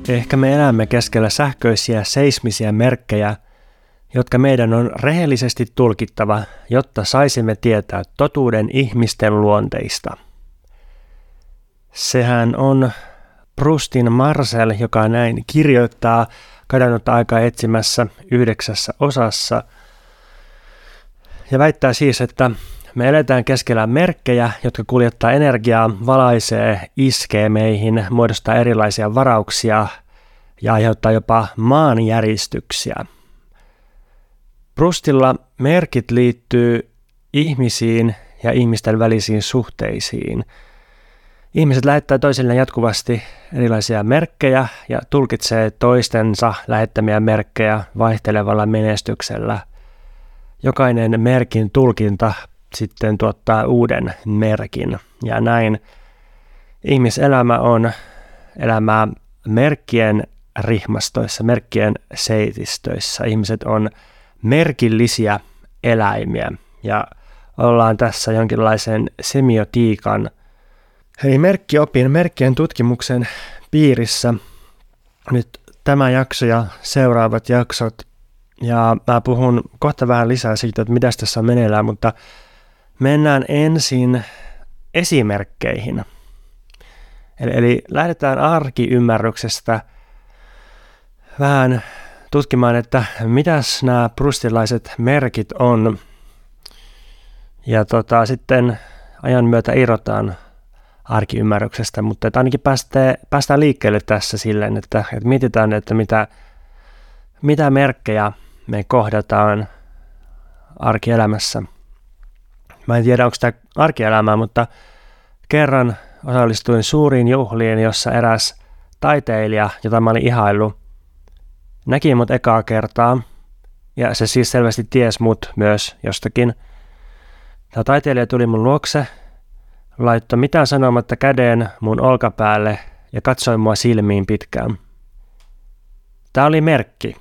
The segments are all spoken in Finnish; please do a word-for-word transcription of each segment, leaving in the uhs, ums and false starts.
Ehkä me elämme keskellä sähköisiä seismisiä merkkejä, jotka meidän on rehellisesti tulkittava, jotta saisimme tietää totuuden ihmisten luonteista. Sehän on Proustin Marcel, joka näin kirjoittaa kadonnutta aikaa etsimässä yhdeksässä osassa. Ja väittää siis, että me eletään keskellä merkkejä, jotka kuljettaa energiaa, valaisee, iskee meihin, muodostaa erilaisia varauksia ja aiheuttaa jopa maanjäristyksiä. Proustilla merkit liittyy ihmisiin ja ihmisten välisiin suhteisiin. Ihmiset lähettää toisilleen jatkuvasti erilaisia merkkejä ja tulkitsee toistensa lähettämiä merkkejä vaihtelevalla menestyksellä. Jokainen merkin tulkinta sitten tuottaa uuden merkin ja näin ihmiselämä on elämää merkkien rihmastoissa, merkkien seitistöissä. Ihmiset on merkillisiä eläimiä ja ollaan tässä jonkinlaisen semiotiikan eli merkkiopin, merkkien tutkimuksen piirissä. Nyt tämä jakso ja seuraavat jaksot ja mä puhun kohta vähän lisää siitä, että mitä tässä on meneillään, mutta mennään ensin esimerkkeihin. Eli, eli lähdetään arkiymmärryksestä vähän tutkimaan, että mitäs nämä proustilaiset merkit on. Ja tota, sitten ajan myötä irrotaan arkiymmärryksestä, mutta että ainakin päästään, päästään liikkeelle tässä silleen, että, että mietitään, että mitä, mitä merkkejä me kohdataan arkielämässä. Mä en tiedä, onko tämä arkielämää, mutta kerran osallistuin suuriin juhliin, jossa eräs taiteilija, jota mä olin ihaillut, näki mut ekaa kertaa, ja se siis selvästi ties mut myös jostakin. Tämä taiteilija tuli mun luokse, laittoi mitään sanomatta käden mun olkapäälle ja katsoi mua silmiin pitkään. Tämä oli merkki.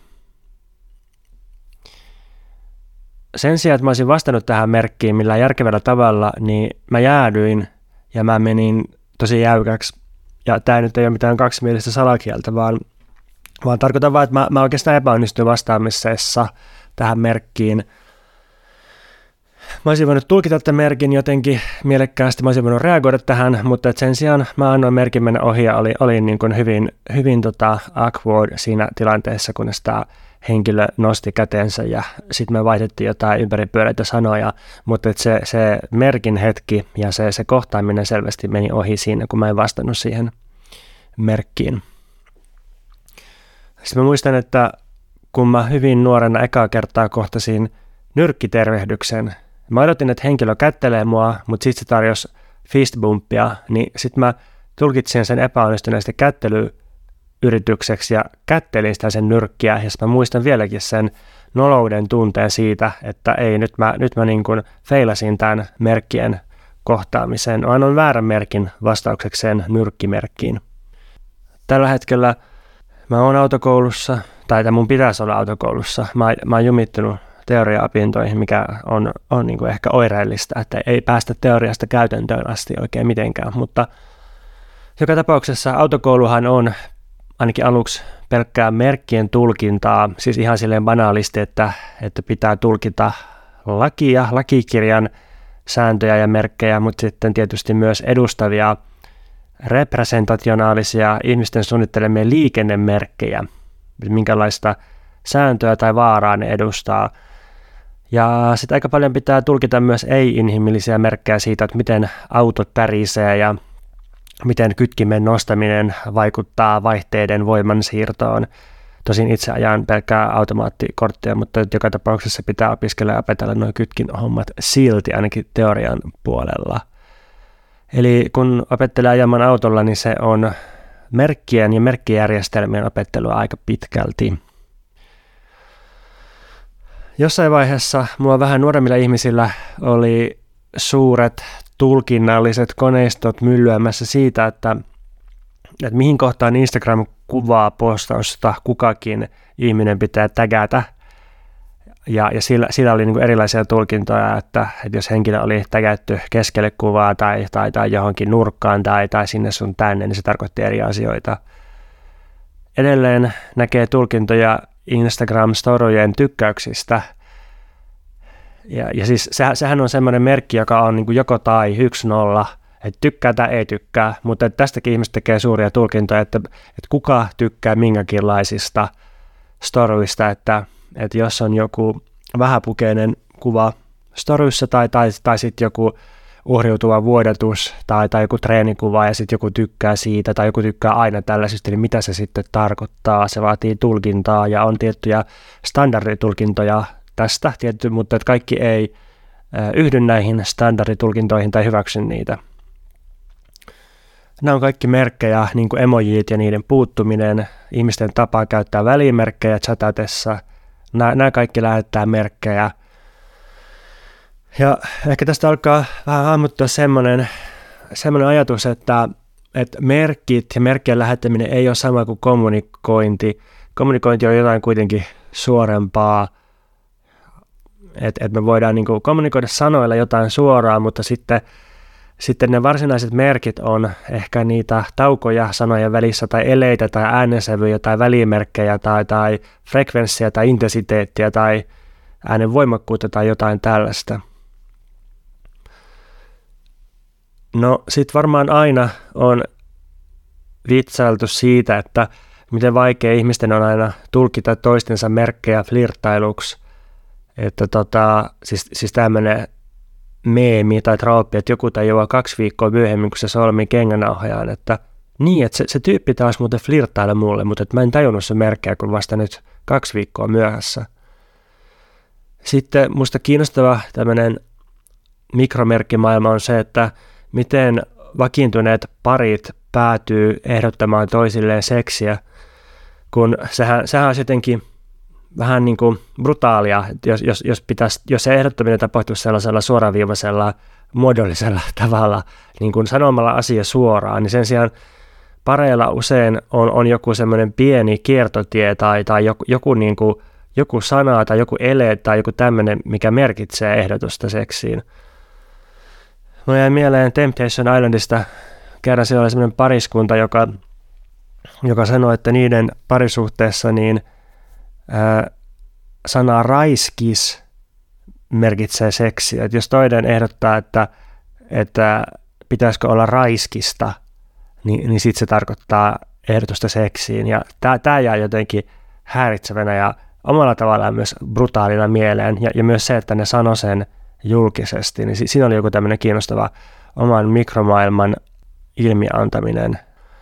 Sen sijaan, että mä olisin vastannut tähän merkkiin millään järkevällä tavalla, niin mä jäädyin ja mä menin tosi jäykäksi. Ja tämä nyt ei ole mitään kaksimielistä salakieltä, vaan, vaan tarkoitan vaan, että mä, mä oikeastaan epäonnistuin vastaamisessa tähän merkkiin. Mä olisin voinut tulkita tämän merkin jotenkin mielekkäästi, mä olisin voinut reagoida tähän, mutta sen sijaan mä annoin merkin mennä ohi ja oli, olin niin kuin hyvin, hyvin tota awkward siinä tilanteessa, kun tämä henkilö nosti kätensä ja sitten me vaihdettiin jotain ympäripyöreitä sanoja, mutta se, se merkin hetki ja se, se kohtaaminen selvästi meni ohi siinä, kun mä en vastannut siihen merkkiin. Sitten mä muistan, että kun mä hyvin nuorena ekaa kertaa kohtasin nyrkkitervehdyksen, mä odotin, että henkilö kättelee mua, mutta sitten se tarjosi fistbumpia, niin sitten mä tulkitsin sen epäonnistuneesti kättelyyritykseksi ja kättelin sitä sen nyrkkiä, ja mä muistan vieläkin sen nolouden tunteen siitä, että ei, nyt mä, nyt mä niin kuin feilasin tämän merkkien kohtaamisen. Annoin väärän merkin vastauksekseen nyrkkimerkkiin. Tällä hetkellä mä oon autokoulussa, tai mun pitäisi olla autokoulussa. Mä, mä oon jumittunut teoria-opintoihin, mikä on, on niin kuin ehkä oireellista, että ei päästä teoriasta käytäntöön asti oikein mitenkään, mutta joka tapauksessa autokouluhan on ainakin aluksi pelkkää merkkien tulkintaa, siis ihan silleen banaalisti, että, että pitää tulkita lakia, lakikirjan sääntöjä ja merkkejä, mutta sitten tietysti myös edustavia representationaalisia ihmisten suunnittelemia liikennemerkkejä, minkälaista sääntöä tai vaaraa ne edustaa. Ja sitten aika paljon pitää tulkita myös ei-inhimillisiä merkkejä siitä, että miten autot tärisee ja miten kytkimen nostaminen vaikuttaa vaihteiden voimansiirtoon. Tosin itse ajan pelkkää automaattikorttia, mutta joka tapauksessa pitää opiskella ja opetella nuo kytkin hommat silti ainakin teorian puolella. Eli kun opettelee ajamaan autolla, niin se on merkkien ja merkkijärjestelmien opettelua aika pitkälti. Jossain vaiheessa mua vähän nuoremmilla ihmisillä oli suuret tulkinnalliset koneistot myllyämässä siitä, että, että mihin kohtaan Instagram-kuvaa postausta kukakin ihminen pitää tägätä. Ja, ja sillä, sillä oli niin kuin erilaisia tulkintoja, että, että jos henkilö oli tägätty keskelle kuvaa tai, tai, tai johonkin nurkkaan tai, tai sinne sun tänne, niin se tarkoitti eri asioita. edelleen näkee tulkintoja Instagram-storyjen tykkäyksistä. Ja, ja siis sehän, sehän on semmoinen merkki, joka on niin kuin joko tai yksi nolla, että tykkää tai ei tykkää, mutta tästäkin ihmiset tekee suuria tulkintoja, että, että kuka tykkää minkäkinlaisista storyista, että, että jos on joku vähäpukeinen kuva storyssa tai, tai, tai sitten joku uhriutuva vuodatus tai, tai joku treenikuva ja sitten joku tykkää siitä tai joku tykkää aina tällaisista, niin mitä se sitten tarkoittaa? Se vaatii tulkintaa ja on tiettyjä standarditulkintoja tästä tietty, mutta että kaikki ei yhdy näihin standarditulkintoihin tai hyväksy niitä. Nämä on kaikki merkkejä, niin kuin emojit ja niiden puuttuminen, ihmisten tapa käyttää välimerkkejä chatatessa. Nämä, nämä kaikki lähettää merkkejä. Ja ehkä tästä alkaa vähän hahmottua semmoinen, semmoinen ajatus, että, että merkit ja merkkien lähettäminen ei ole sama kuin kommunikointi. Kommunikointi on jotain kuitenkin suorempaa. Että et me voidaan niin kuin kommunikoida sanoilla jotain suoraan, mutta sitten, sitten ne varsinaiset merkit on ehkä niitä taukoja sanojen välissä tai eleitä tai äänensävyjä tai välimerkkejä tai, tai frekvenssiä tai intensiteettiä tai äänen voimakkuutta tai jotain tällaista. No sit varmaan aina on vitsailtu siitä, että miten vaikea ihmisten on aina tulkita toistensa merkkejä flirttailuksi. Että tota, siis, siis tämmöinen meemi tai trooppi, että joku tajuaa kaksi viikkoa myöhemmin, kun se solmii kengänauhajaan, että niin, että se, se tyyppi taas muuten flirttaile mulle, mutta että mä en tajunnut se merkkejä, kun vasta nyt kaksi viikkoa myöhässä. Sitten musta kiinnostava tämmöinen mikromerkkimaailma on se, että miten vakiintuneet parit päätyy ehdottamaan toisilleen seksiä, kun sehän, sehän on jotenkin vähän niin kuin brutaalia, jos, jos, jos, pitäisi, jos se ehdottaminen tapahtuisi sellaisella suoraviivaisella, muodollisella tavalla, niin kuin sanomalla asia suoraan, niin sen sijaan pareilla usein on, on joku semmoinen pieni kiertotie tai, tai joku, joku, niin kuin, joku sana tai joku ele tai joku tämmöinen, mikä merkitsee ehdotusta seksiin. Mulla jäi mieleen Temptation Islandista, kerran siellä oli semmoinen pariskunta, joka, joka sanoi, että niiden parisuhteessa niin ää, sana raiskis merkitsee seksiä. Et jos toinen ehdottaa, että, että pitäisikö olla raiskista, niin, niin sitten se tarkoittaa ehdotusta seksiin. Ja tämä jää jotenkin häiritsevänä ja omalla tavallaan myös brutaalina mieleen. Ja, ja myös se, että ne sanoi sen julkisesti, niin siinä oli joku tämmöinen kiinnostava oman mikromaailman ilmiantaminen.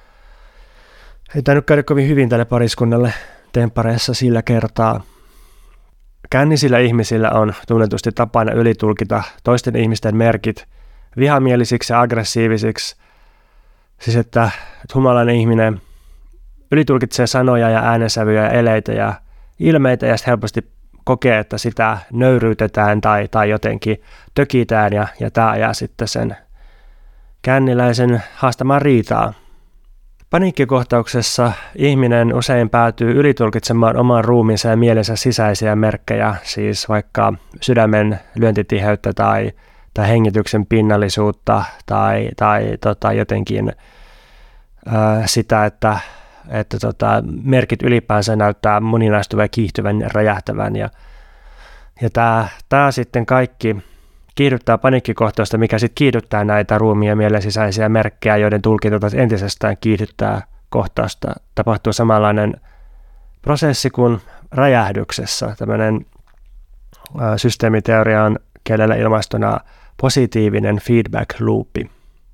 Ei tainnut käydä kovin hyvin tälle pariskunnalle temppareissa sillä kertaa. Kännisillä ihmisillä on tunnetusti tapana ylitulkita toisten ihmisten merkit vihamielisiksi ja aggressiivisiksi. Siis että, että humalainen ihminen ylitulkitsee sanoja ja äänensävyjä ja eleitä ja ilmeitä ja sitten helposti kokee, että sitä nöyryytetään tai, tai jotenkin tökitään ja, ja tämä ajaa sitten sen känniläisen haastamaan riitaa. Paniikkikohtauksessa ihminen usein päätyy ylitulkitsemaan oman ruumiinsa ja mielensä sisäisiä merkkejä, siis vaikka sydämen lyöntitiheyttä tai, tai hengityksen pinnallisuutta tai, tai tota, jotenkin ää, sitä, että, että tota, merkit ylipäänsä näyttää moninaistuvan, kiihtyvän ja räjähtävän. Ja, ja tämä, tämä sitten kaikki kiihdyttää paniikkikohtausta, mikä sitten kiihdyttää näitä ruumiin ja mielen sisäisiä merkkejä, joiden tulkinta entisestään kiihdyttää kohtausta. Tapahtuu samanlainen prosessi kuin räjähdyksessä. Tämmöinen ä, systeemiteoria on kielellä ilmaistuna positiivinen feedback loopi.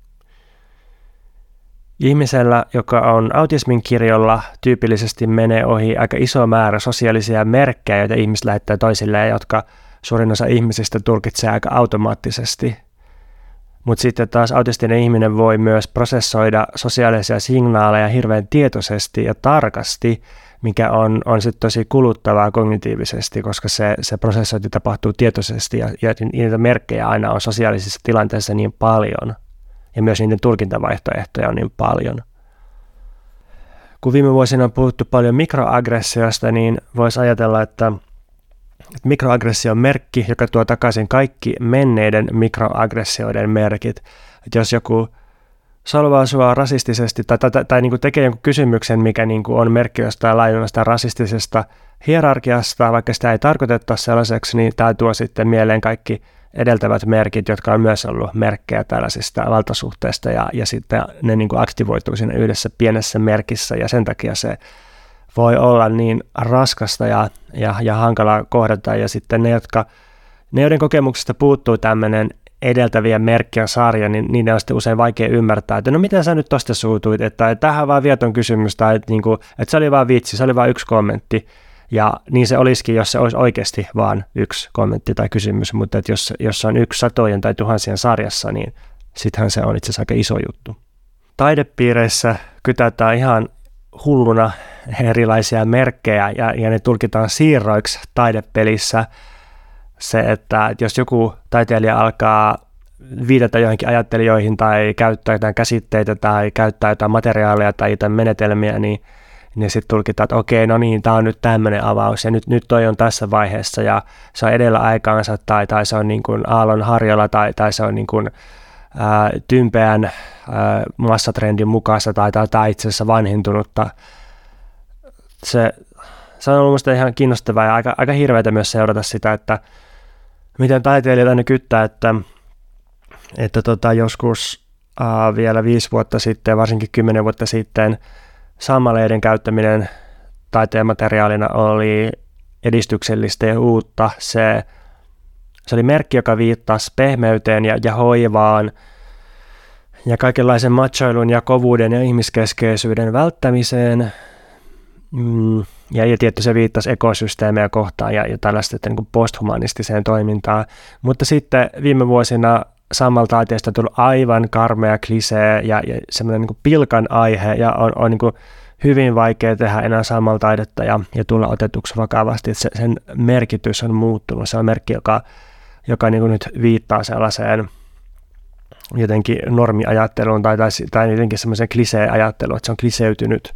Ihmisellä, joka on autismin kirjolla, tyypillisesti menee ohi aika iso määrä sosiaalisia merkkejä, joita ihmiset lähettää toisilleen, jotka suurin osa ihmisistä tulkitsee aika automaattisesti. Mutta sitten taas autistinen ihminen voi myös prosessoida sosiaalisia signaaleja hirveän tietoisesti ja tarkasti, mikä on, on sitten tosi kuluttavaa kognitiivisesti, koska se, se prosessointi tapahtuu tietoisesti ja, ja niitä merkkejä aina on sosiaalisissa tilanteissa niin paljon. Ja myös niiden tulkintavaihtoehtoja on niin paljon. Kun viime vuosina on puhuttu paljon mikroaggressiosta, niin voisi ajatella, että mikroaggressio on merkki, joka tuo takaisin kaikki menneiden mikroaggressioiden merkit. Että jos joku solvaa sua rasistisesti tai, tai, tai, tai niin kuin tekee jonkun kysymyksen, mikä niin kuin on merkki jostain laajemmasta rasistisesta hierarkiasta, vaikka sitä ei tarkoiteta sellaiseksi, niin tämä tuo sitten mieleen kaikki edeltävät merkit, jotka on myös ollut merkkejä tällaisista valtasuhteista, ja, ja sitten ne niin kuin aktivoituu siinä yhdessä pienessä merkissä, ja sen takia se voi olla niin raskasta ja, ja, ja hankalaa kohdata, ja sitten ne, jotka, ne joiden kokemuksesta puuttuu tämmöinen edeltävien merkkien sarja, niin niiden on sitten usein vaikea ymmärtää, että no miten sä nyt tosta suutuit, että, että tämähän on vaan vieton kysymys, tai että, niin kuin, että se oli vaan vitsi, se oli vaan yksi kommentti, ja niin se olisikin, jos se olisi oikeasti vaan yksi kommentti tai kysymys, mutta että jos, jos se on yksi satojen tai tuhansien sarjassa, niin sittenhän se on itse asiassa aika iso juttu. Taidepiireissä kytätään ihan hulluna erilaisia merkkejä, ja, ja ne tulkitaan siirroiksi taidepelissä. Se, että jos joku taiteilija alkaa viitata johonkin ajattelijoihin tai käyttää jotain käsitteitä tai käyttää jotain materiaalia tai jotain menetelmiä, niin, niin sitten tulkitaan, että okei, no niin, tämä on nyt tämmöinen avaus ja nyt, nyt toi on tässä vaiheessa ja se on edellä aikaansa tai, tai se on niin kuin aallon harjalla tai, tai se on niin kuin, ää, tympeän ää, massatrendin mukaista tai, tai, tai itse asiassa vanhentunutta. Se, se on ollut minusta ihan kiinnostavaa ja aika, aika hirveätä myös seurata sitä, että miten taiteilijat aina kyttää, että, että tota, joskus äh, vielä viisi vuotta sitten, varsinkin kymmenen vuotta sitten, sammaleiden käyttäminen taiteen materiaalina oli edistyksellistä ja uutta. Se, se oli merkki, joka viittasi pehmeyteen ja, ja hoivaan ja kaikenlaisen machoilun ja kovuuden ja ihmiskeskeisyyden välttämiseen. Mm. Ja, ja tietty se viittasi ekosysteemejä kohtaan ja, ja tällaista että niin kuin posthumanistiseen toimintaan. Mutta sitten viime vuosina sammaltaiteesta on tullut aivan karmea klisee ja, ja semmoinen niin kuin pilkan aihe ja on, on niin kuin hyvin vaikea tehdä enää sammaltaidetta ja, ja tulla otetuksi vakavasti. Se, sen merkitys on muuttunut. Se on merkki, joka, joka niin kuin nyt viittaa sellaiseen jotenkin normiajatteluun tai, tai, tai jotenkin semmoiseen klisee-ajatteluun, että se on kliseytynyt.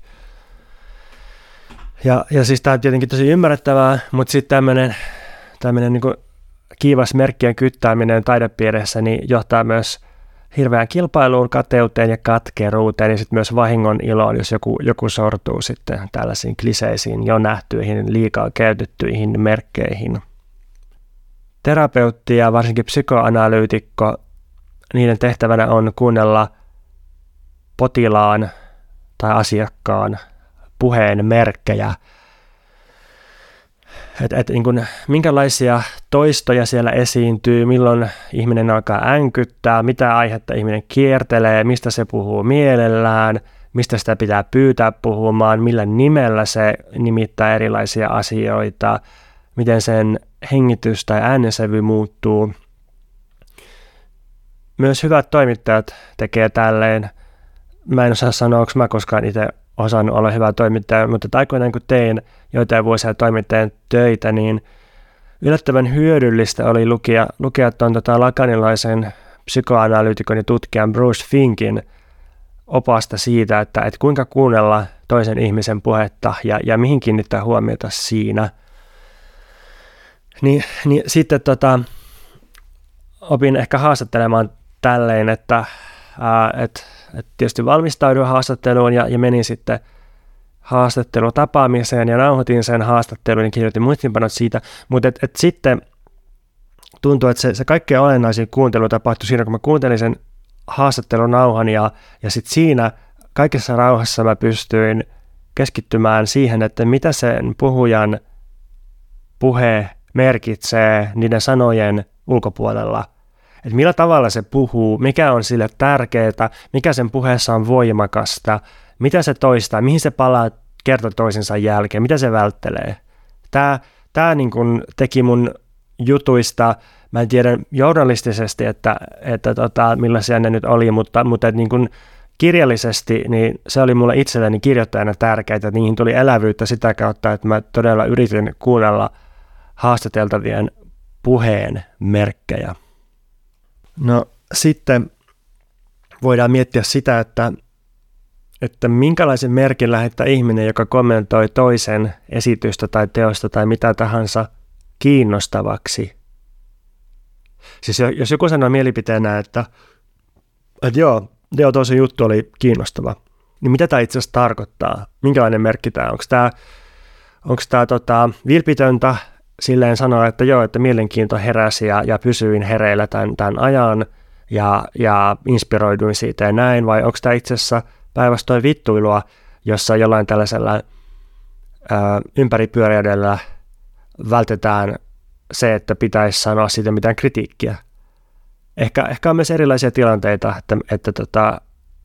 Ja, ja siis tämä on tietenkin tosi ymmärrettävää, mutta sitten tämmöinen, tämmöinen niin kuin kiivas merkkien kyttääminen taidepiireissä niin johtaa myös hirveään kilpailuun, kateuteen ja katkeruuteen ja sitten myös vahingon iloon, jos joku, joku sortuu sitten tällaisiin kliseisiin jo nähtyihin, liikaa käytettyihin merkkeihin. Terapeutti ja varsinkin psykoanalyytikko, niiden tehtävänä on kuunnella potilaan tai asiakkaan puheen merkkejä, että et, niin kuin, minkälaisia toistoja siellä esiintyy, milloin ihminen alkaa änkyttää, mitä aihetta ihminen kiertelee, mistä se puhuu mielellään, mistä sitä pitää pyytää puhumaan, millä nimellä se nimittää erilaisia asioita, miten sen hengitys tai äänensävy muuttuu. Myös hyvät toimittajat tekee tälleen. Mä en osaa sanoa, onko mä koskaan itse osannut olla hyvä toimittaja, mutta aikoinaan kun tein joitain vuosia toimittajan töitä, niin yllättävän hyödyllistä oli lukea, lukea tuon tota lakanilaisen psykoanalyytikon ja tutkijan Bruce Finkin opasta siitä, että, että kuinka kuunnella toisen ihmisen puhetta ja, ja mihin kiinnittää huomiota siinä. Niin, niin sitten tota, opin ehkä haastattelemaan tälleen, että ää, et, et tietysti valmistauduin haastatteluun ja, ja menin sitten haastattelutapaamiseen ja nauhoitin sen haastattelun ja kirjoitin muistinpanot siitä, mutta et, et sitten tuntui, että se, se kaikkein olennaisin kuuntelu tapahtui siinä, kun mä kuuntelin sen haastattelunauhan ja, ja sitten siinä kaikessa rauhassa mä pystyin keskittymään siihen, että mitä sen puhujan puhe merkitsee niiden sanojen ulkopuolella. Että millä tavalla se puhuu, mikä on sille tärkeää, mikä sen puheessa on voimakasta, mitä se toistaa, mihin se palaa kerta toisensa jälkeen, mitä se välttelee. Tämä, tämä niin kuin teki mun jutuista, mä en tiedä journalistisesti, että, että tota, millaisia ne nyt oli, mutta, mutta että niin kuin kirjallisesti niin se oli mulle itselleni kirjoittajana tärkeää, että niihin tuli elävyyttä sitä kautta, että mä todella yritin kuunnella haastateltavien puheen merkkejä. No sitten voidaan miettiä sitä, että, että minkälaisen merkin lähettää ihminen, joka kommentoi toisen esitystä tai teosta tai mitä tahansa kiinnostavaksi. Siis jos joku sanoo mielipiteenä, että, että joo, Deotosin juttu oli kiinnostava. Niin mitä tämä itse asiassa tarkoittaa? Minkälainen merkki tämä on? Onko tämä, onko tämä tota, vilpitöntä silleen sanoa, että joo, että mielenkiinto heräsi ja, ja pysyin hereillä tämän, tämän ajan ja, ja inspiroiduin siitä ja näin, vai onko tämä itse asiassa päinvastoin vittuilua, jossa jollain tällaisella ää, ympäripyöreydellä vältetään se, että pitäisi sanoa siitä mitään kritiikkiä. Ehkä, ehkä on myös erilaisia tilanteita, että, että tota,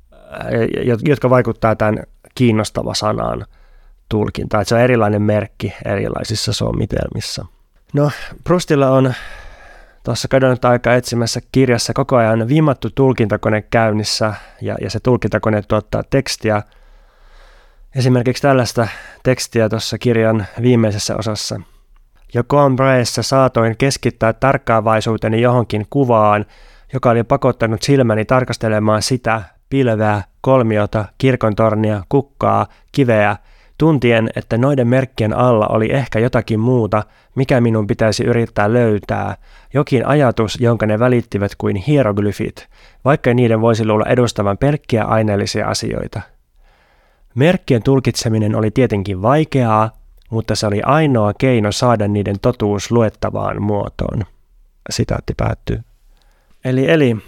jotka vaikuttaa tämän kiinnostava sanan tulkintaan. Se on erilainen merkki erilaisissa sommitelmissa. No, Proustilla on tuossa kadonnut aikaa etsimässä kirjassa koko ajan viimattu tulkintakone käynnissä, ja, ja se tulkintakone tuottaa tekstiä. Esimerkiksi tällaista tekstiä tuossa kirjan viimeisessä osassa. Jo Combrayssa saatoin keskittää tarkkaavaisuuteni johonkin kuvaan, joka oli pakottanut silmäni tarkastelemaan sitä, pilveä, kolmiota, kirkontornia, kukkaa, kiveä, tuntien, että noiden merkkien alla oli ehkä jotakin muuta, mikä minun pitäisi yrittää löytää, jokin ajatus, jonka ne välittivät kuin hieroglyfit, vaikka niiden voisi luulla edustavan pelkkiä aineellisia asioita. Merkkien tulkitseminen oli tietenkin vaikeaa, mutta se oli ainoa keino saada niiden totuus luettavaan muotoon. Sitaatti päättyy. Eli, eli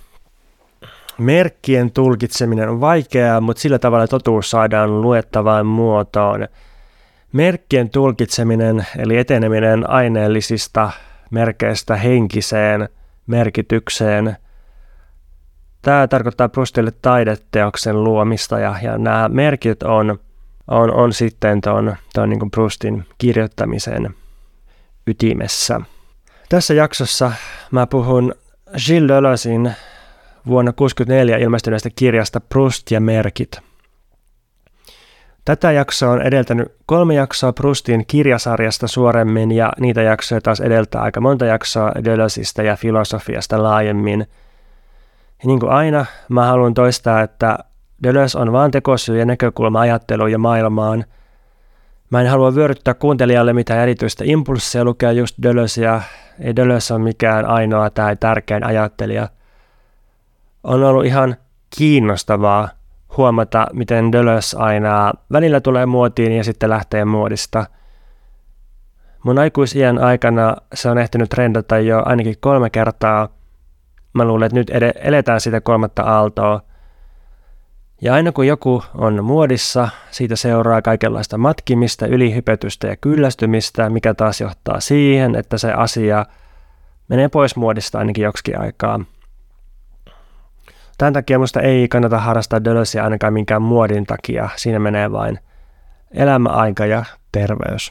merkkien tulkitseminen on vaikeaa, mutta sillä tavalla totuus saadaan luettavaan muotoon. Merkkien tulkitseminen, eli eteneminen aineellisista merkeistä henkiseen merkitykseen, tämä tarkoittaa Proustille taideteoksen luomista, ja, ja nämä merkit on, on, on sitten tuon, tuon niin kuin Proustin kirjoittamisen ytimessä. Tässä jaksossa mä puhun Gilles Deleuzen vuonna tuhatyhdeksänsataakuusikymmentäneljä ilmestyneestä kirjasta Proust ja merkit. Tätä jaksoa on edeltänyt kolme jaksoa Proustin kirjasarjasta suoremmin, ja niitä jaksoja taas edeltää aika monta jaksoa Deleuzesta ja filosofiasta laajemmin. Ja niin kuin aina, mä haluan toistaa, että Deleuze on vaan tekosyy ja näkökulma ajatteluun ja maailmaan. Mä en halua vyöryttää kuuntelijalle mitään erityistä impulsseja lukea just Deleuzea. Ei Deleuze ole mikään ainoa tai tärkein ajattelija. On ollut ihan kiinnostavaa huomata, miten Deleuze aina välillä tulee muotiin ja sitten lähtee muodista. Mun aikuisiän aikana se on ehtinyt trendata jo ainakin kolme kertaa. Mä luulen, että nyt ed- eletään sitä kolmatta aaltoa. Ja aina kun joku on muodissa, siitä seuraa kaikenlaista matkimista, ylihypetystä ja kyllästymistä, mikä taas johtaa siihen, että se asia menee pois muodista ainakin joksikin aikaa. Tämän takia musta ei kannata harrastaa Deleuzea ainakaan minkään muodin takia. Siinä menee vain elämäaika ja terveys.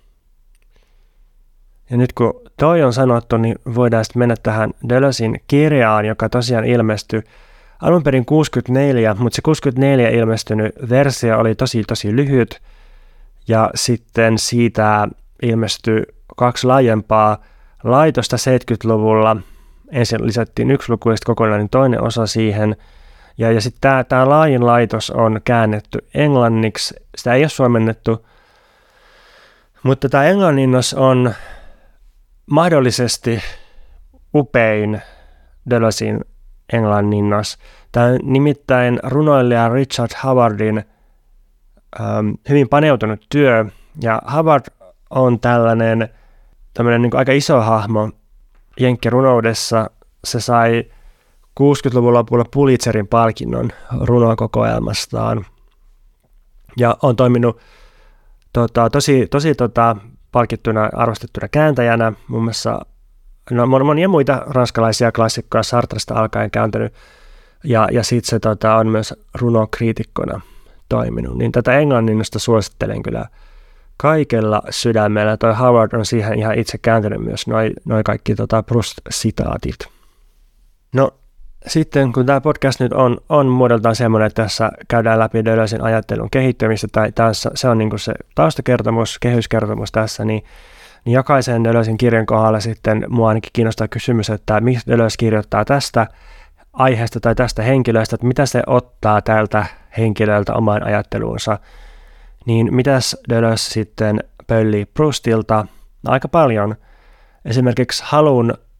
Ja nyt kun toi on sanottu, niin voidaan sitten mennä tähän Deleuzin kirjaan, joka tosiaan ilmestyi alun perin kuusikymmentäneljä, mutta se kuusikymmentäneljä ilmestynyt versio oli tosi tosi lyhyt, ja sitten siitä ilmestyi kaksi laajempaa laitosta seitsemänkymmentäluvulla. Ensin lisättiin yksi luku ja sitten kokonainen toinen osa siihen. Ja, ja sitten tämä, tämä laajin laitos on käännetty englanniksi. Sitä ei ole suomennettu. Mutta tämä englanninnos on mahdollisesti upein Deleuzin englanninnos. Tämä on nimittäin runoilija Richard Havardin ähm, hyvin paneutunut työ. Ja Havard on tällainen tämmöinen niin kuin aika iso hahmo jenkkirunoudessa. Se sai kuusikymmentäluvun lopulla Pulitzerin palkinnon runokokoelmastaan ja on toiminut tota, tosi, tosi tota, palkittuna, arvostettuna kääntäjänä, muun muassa no, monia muita ranskalaisia klassikkoja Sartresta alkaen kääntänyt, ja, ja sitten se tota, on myös runokriitikkona toiminut. Niin tätä englanninnosta suosittelen kyllä kaikella sydämellä. Toi Howard on siihen ihan itse kääntänyt myös noi, noi kaikki tota Proust-sitaatit. No sitten kun tämä podcast nyt on, on muodoltaan semmoinen, että tässä käydään läpi Deleuzen ajattelun kehittymistä, tai tässä, se on niin se taustakertomus, kehyskertomus tässä, niin, niin jokaisen Deleuzen kirjan kohdalla sitten mua ainakin kiinnostaa kysymys, että miksi Deleuze kirjoittaa tästä aiheesta tai tästä henkilöstä, että mitä se ottaa tältä henkilöltä omaan ajatteluunsa. Niin mitäs Deleuze sitten pöllii Proustilta? No, aika paljon. Esimerkiksi halun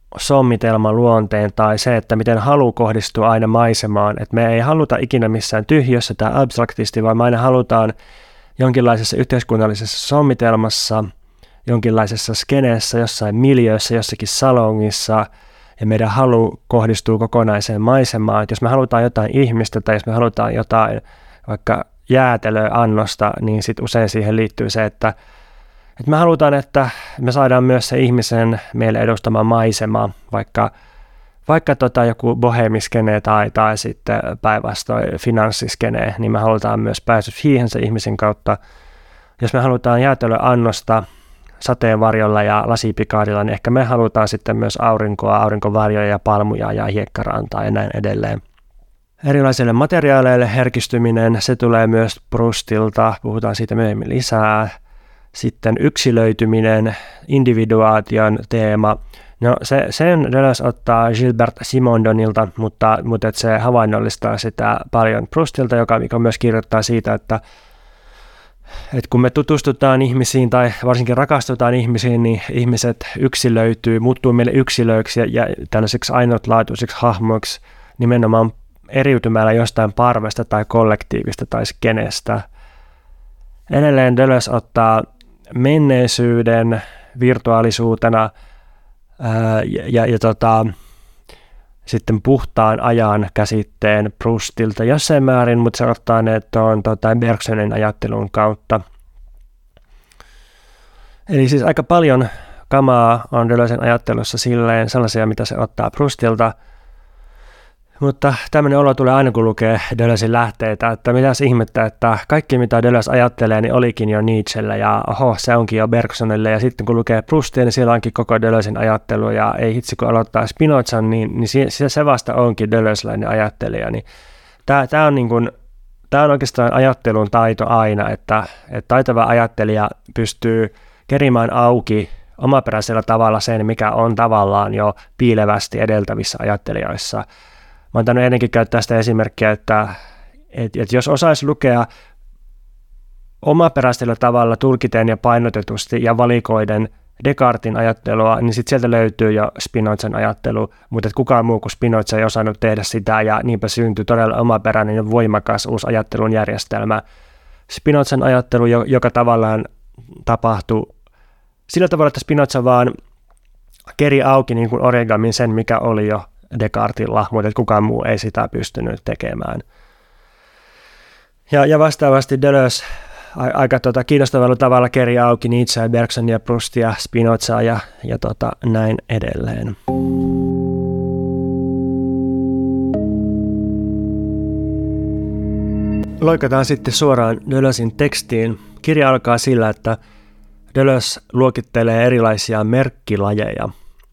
sommitelman luonteen tai se, että miten halu kohdistuu aina maisemaan. Että me ei haluta ikinä missään tyhjössä tai abstraktisti, vaan me aina halutaan jonkinlaisessa yhteiskunnallisessa sommitelmassa, jonkinlaisessa skeneessä, jossain miljöössä, jossakin salongissa, ja meidän halu kohdistuu kokonaiseen maisemaan. Että jos me halutaan jotain ihmistä tai jos me halutaan jotain vaikka jäätelöannosta, niin sit usein siihen liittyy se, että, että me halutaan, että me saadaan myös se ihmisen meille edustama maisema, vaikka, vaikka tota joku bohemiskene tai, tai sitten päinvastoin finanssiskene, niin me halutaan myös pääsy siihen se ihmisen kautta. Jos me halutaan jäätelöannosta sateenvarjolla ja lasipikaadilla, niin ehkä me halutaan sitten myös aurinkoa, aurinkovarjoja ja palmuja ja hiekkarantaa ja näin edelleen. Erilaisille materiaaleille herkistyminen, se tulee myös Proustilta, puhutaan siitä myöhemmin lisää. Sitten yksilöityminen, individuaation teema, no se, sen Deleuze ottaa Gilbert Simondonilta, mutta, mutta et se havainnollistaa sitä paljon Proustilta, joka, joka myös kirjoittaa siitä, että Et kun me tutustutaan ihmisiin tai varsinkin rakastutaan ihmisiin, niin ihmiset yksilöityy, muuttuu meille yksilöiksi ja, ja tällaisiksi ainutlaatuisiksi hahmoiksi nimenomaan eriytymällä jostain parvesta tai kollektiivista tai skenestä. Edelleen Deleuze ottaa menneisyyden virtuaalisuutena ää, ja, ja, ja tota, sitten puhtaan ajan käsitteen Proustilta jossain määrin, mutta se ottaa ne tuon tota, Bergsonin ajattelun kautta. Eli siis aika paljon kamaa on Deleuzen ajattelussa silleen sellaisia, mitä se ottaa Proustilta, mutta tämmöinen olo tulee aina, kun lukee Deleuzen lähteitä, että mitäs ihmettä, että kaikki mitä Deleuze ajattelee, niin olikin jo Nietzschellä ja oho, se onkin jo Bergsonille, ja sitten kun lukee Proustia, niin siellä onkin koko Deleuzen ajattelu, ja ei hitsi kun aloittaa Spinozan, niin, niin se vasta onkin Deleuzeläinen ajattelija, niin tämä, tämä, on niin kuin, tämä on oikeastaan ajattelun taito aina, että, että taitava ajattelija pystyy kerimään auki omaperäisellä tavalla sen, mikä on tavallaan jo piilevästi edeltävissä ajattelijoissa. Mä oon tainnut ennenkin käyttää sitä esimerkkiä, että, että, että jos osaisi lukea omaperäisellä tavalla tulkiten ja painotetusti ja valikoiden Descartesin ajattelua, niin sitten sieltä löytyy jo Spinozan ajattelu, mutta kukaan muu kuin Spinoza ei osannut tehdä sitä, ja niinpä syntyi todella omaperäinen ja voimakas uusi ajattelun järjestelmä. Spinozan ajattelu, joka tavallaan tapahtui sillä tavalla, että Spinoza vaan keri auki niin kuin origamin sen, mikä oli jo Descartesilla, mutta kukaan muu ei sitä pystynyt tekemään. Ja, ja vastaavasti Deleuze aika tota, kiinnostavalla tavalla keri auki Nietzscheä, Bergsonia, Proustia, Spinozaa ja, ja tota, näin edelleen. Loikataan sitten suoraan Deleuzen tekstiin. Kirja alkaa sillä, että Deleuze luokittelee erilaisia merkkilajeja.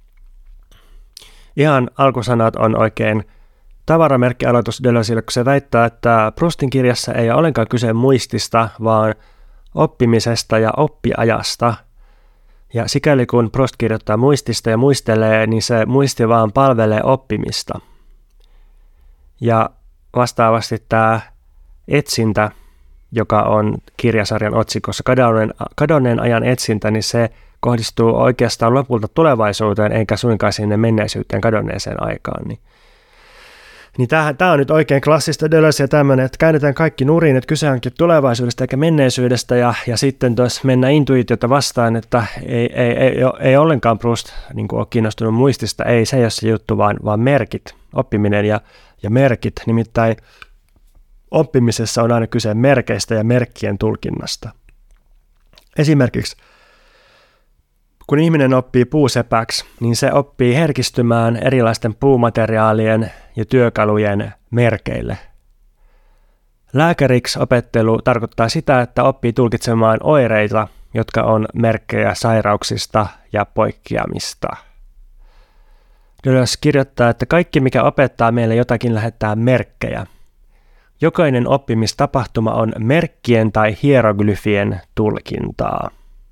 Ihan alkusanat on oikein tavaramerkkialoitus Deleuzelle, kun se väittää, että Proustin kirjassa ei ole ollenkaan kyse muistista, vaan oppimisesta ja oppiajasta. Ja sikäli kun Proust kirjoittaa muistista ja muistelee, niin se muisti vaan palvelee oppimista. Ja vastaavasti tämä etsintä, joka on kirjasarjan otsikossa kadonneen, kadonneen ajan etsintä, niin se kohdistuu oikeastaan lopulta tulevaisuuteen, eikä suinkaan sinne menneisyyteen kadonneeseen aikaan. Niin, niin tämä on nyt oikein klassista Deleuze ja tämmöinen, että käännetään kaikki nurin, että kyse onkin tulevaisuudesta eikä menneisyydestä, ja, ja sitten tuossa mennään intuitiota vastaan, että ei, ei, ei, ei ollenkaan Proust niin kuin ole kiinnostunut muistista, ei se ei ole se juttu, vaan, vaan merkit, oppiminen ja, ja merkit, nimittäin oppimisessa on aina kyse merkeistä ja merkkien tulkinnasta. Esimerkiksi kun ihminen oppii puusepäksi, niin se oppii herkistymään erilaisten puumateriaalien ja työkalujen merkeille. Lääkäriksi opettelu tarkoittaa sitä, että oppii tulkitsemaan oireita, jotka on merkkejä sairauksista ja poikkeamista. Deleuze kirjoittaa, että kaikki mikä opettaa meille jotakin lähettää merkkejä. Jokainen oppimistapahtuma on merkkien tai hieroglyfien tulkintaa.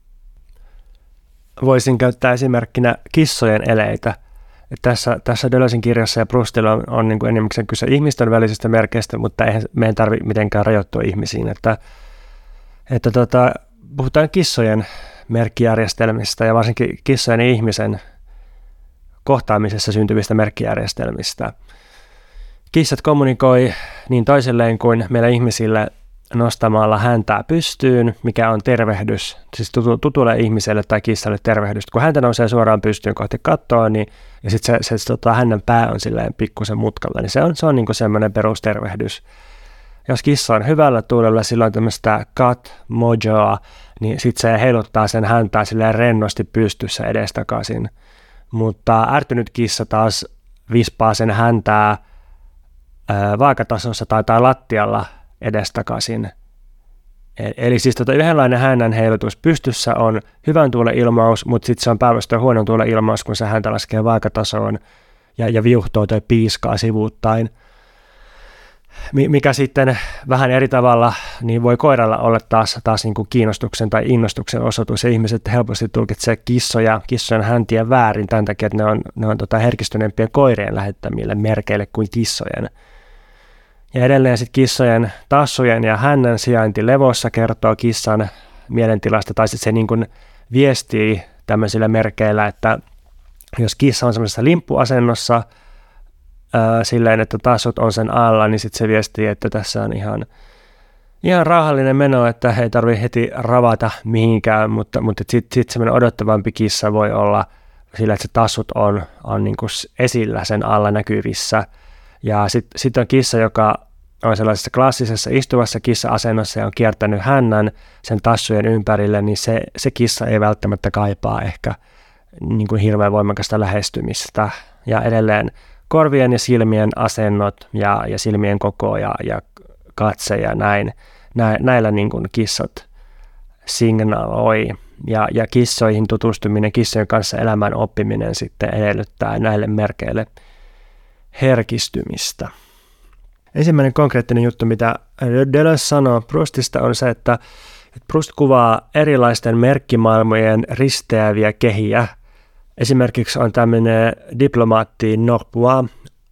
Voisin käyttää esimerkkinä kissojen eleitä. Tässä, tässä Deleuzen kirjassa ja Proustilla on, on niin kuin enimmäkseen kyse ihmisten välisistä merkeistä, mutta eihän meidän tarvitse mitenkään rajoittua ihmisiin. Että, että tota, puhutaan kissojen merkkijärjestelmistä ja varsinkin kissojen ja ihmisen kohtaamisessa syntyvistä merkkijärjestelmistä. Kissat kommunikoi niin toisilleen kuin meillä ihmisille nostamalla häntää pystyyn, mikä on tervehdys, siis tutu, tutulle ihmiselle tai kissalle tervehdys. Kun häntä nousee suoraan pystyyn kohti kattoa, niin, ja sitten se, se, tota, hänen pää on silleen pikkusen mutkalla, niin se on, se on niinku semmoinen perustervehdys. Jos kissa on hyvällä tuulella, silloin tämmöistä cat mojoa, niin sitten se heiluttaa sen häntää silleen rennosti pystyssä edestakaisin. Mutta ärtynyt kissa taas vispaa sen häntää ää, vaakatasossa tai, tai lattialla edestakaisin. Eli siis tota yhdenlainen hännän heilutus pystyssä on hyvän tuulen ilmaus, mutta sitten se on päinvastoin huonon tuulen ilmaus, kun se häntä laskee vaakatasoon ja, ja viuhtoo tai piiskaa sivuuttain. Mikä sitten vähän eri tavalla niin voi koiralla olla taas, taas niin kuin kiinnostuksen tai innostuksen osoitus. Ja ihmiset helposti tulkitsee kissoja, kissojen häntiä väärin tämän takia, että ne on, ne on tota herkistyneempien koirien lähettämille merkeille kuin kissojen. Ja edelleen sitten kissojen tassujen ja hännän sijainti levossa kertoo kissan mielentilasta, tai sitten se niin kuin viestii tämmöisillä merkeillä, että jos kissa on semmoisessa limppuasennossa, Ää, silleen, että tassut on sen alla, niin sitten se viestii, että tässä on ihan, ihan rauhallinen meno, että ei tarvitse heti ravata mihinkään, mutta, mutta sitten sit semmoinen odottavampi kissa voi olla sillä, että se tassut on, on niin kuin esillä sen alla näkyvissä. Ja sitten sit on kissa, joka on sellaisessa klassisessa istuvassa kissa-asennossa ja on kiertänyt hännän sen tassujen ympärille, niin se, se kissa ei välttämättä kaipaa ehkä niin kuin hirveän voimakasta lähestymistä. Ja edelleen korvien ja silmien asennot ja, ja silmien koko ja, ja katse ja näin, nä, näillä niin kuin kissat signaloi. Ja, ja kissoihin tutustuminen, kissojen kanssa elämän oppiminen sitten edellyttää näille merkeille herkistymistä. Ensimmäinen konkreettinen juttu, mitä Deleuze sanoo Proustista, on se, että Proust kuvaa erilaisten merkkimaailmojen risteäviä kehiä. Esimerkiksi on tämmöinen diplomaatti Norpois,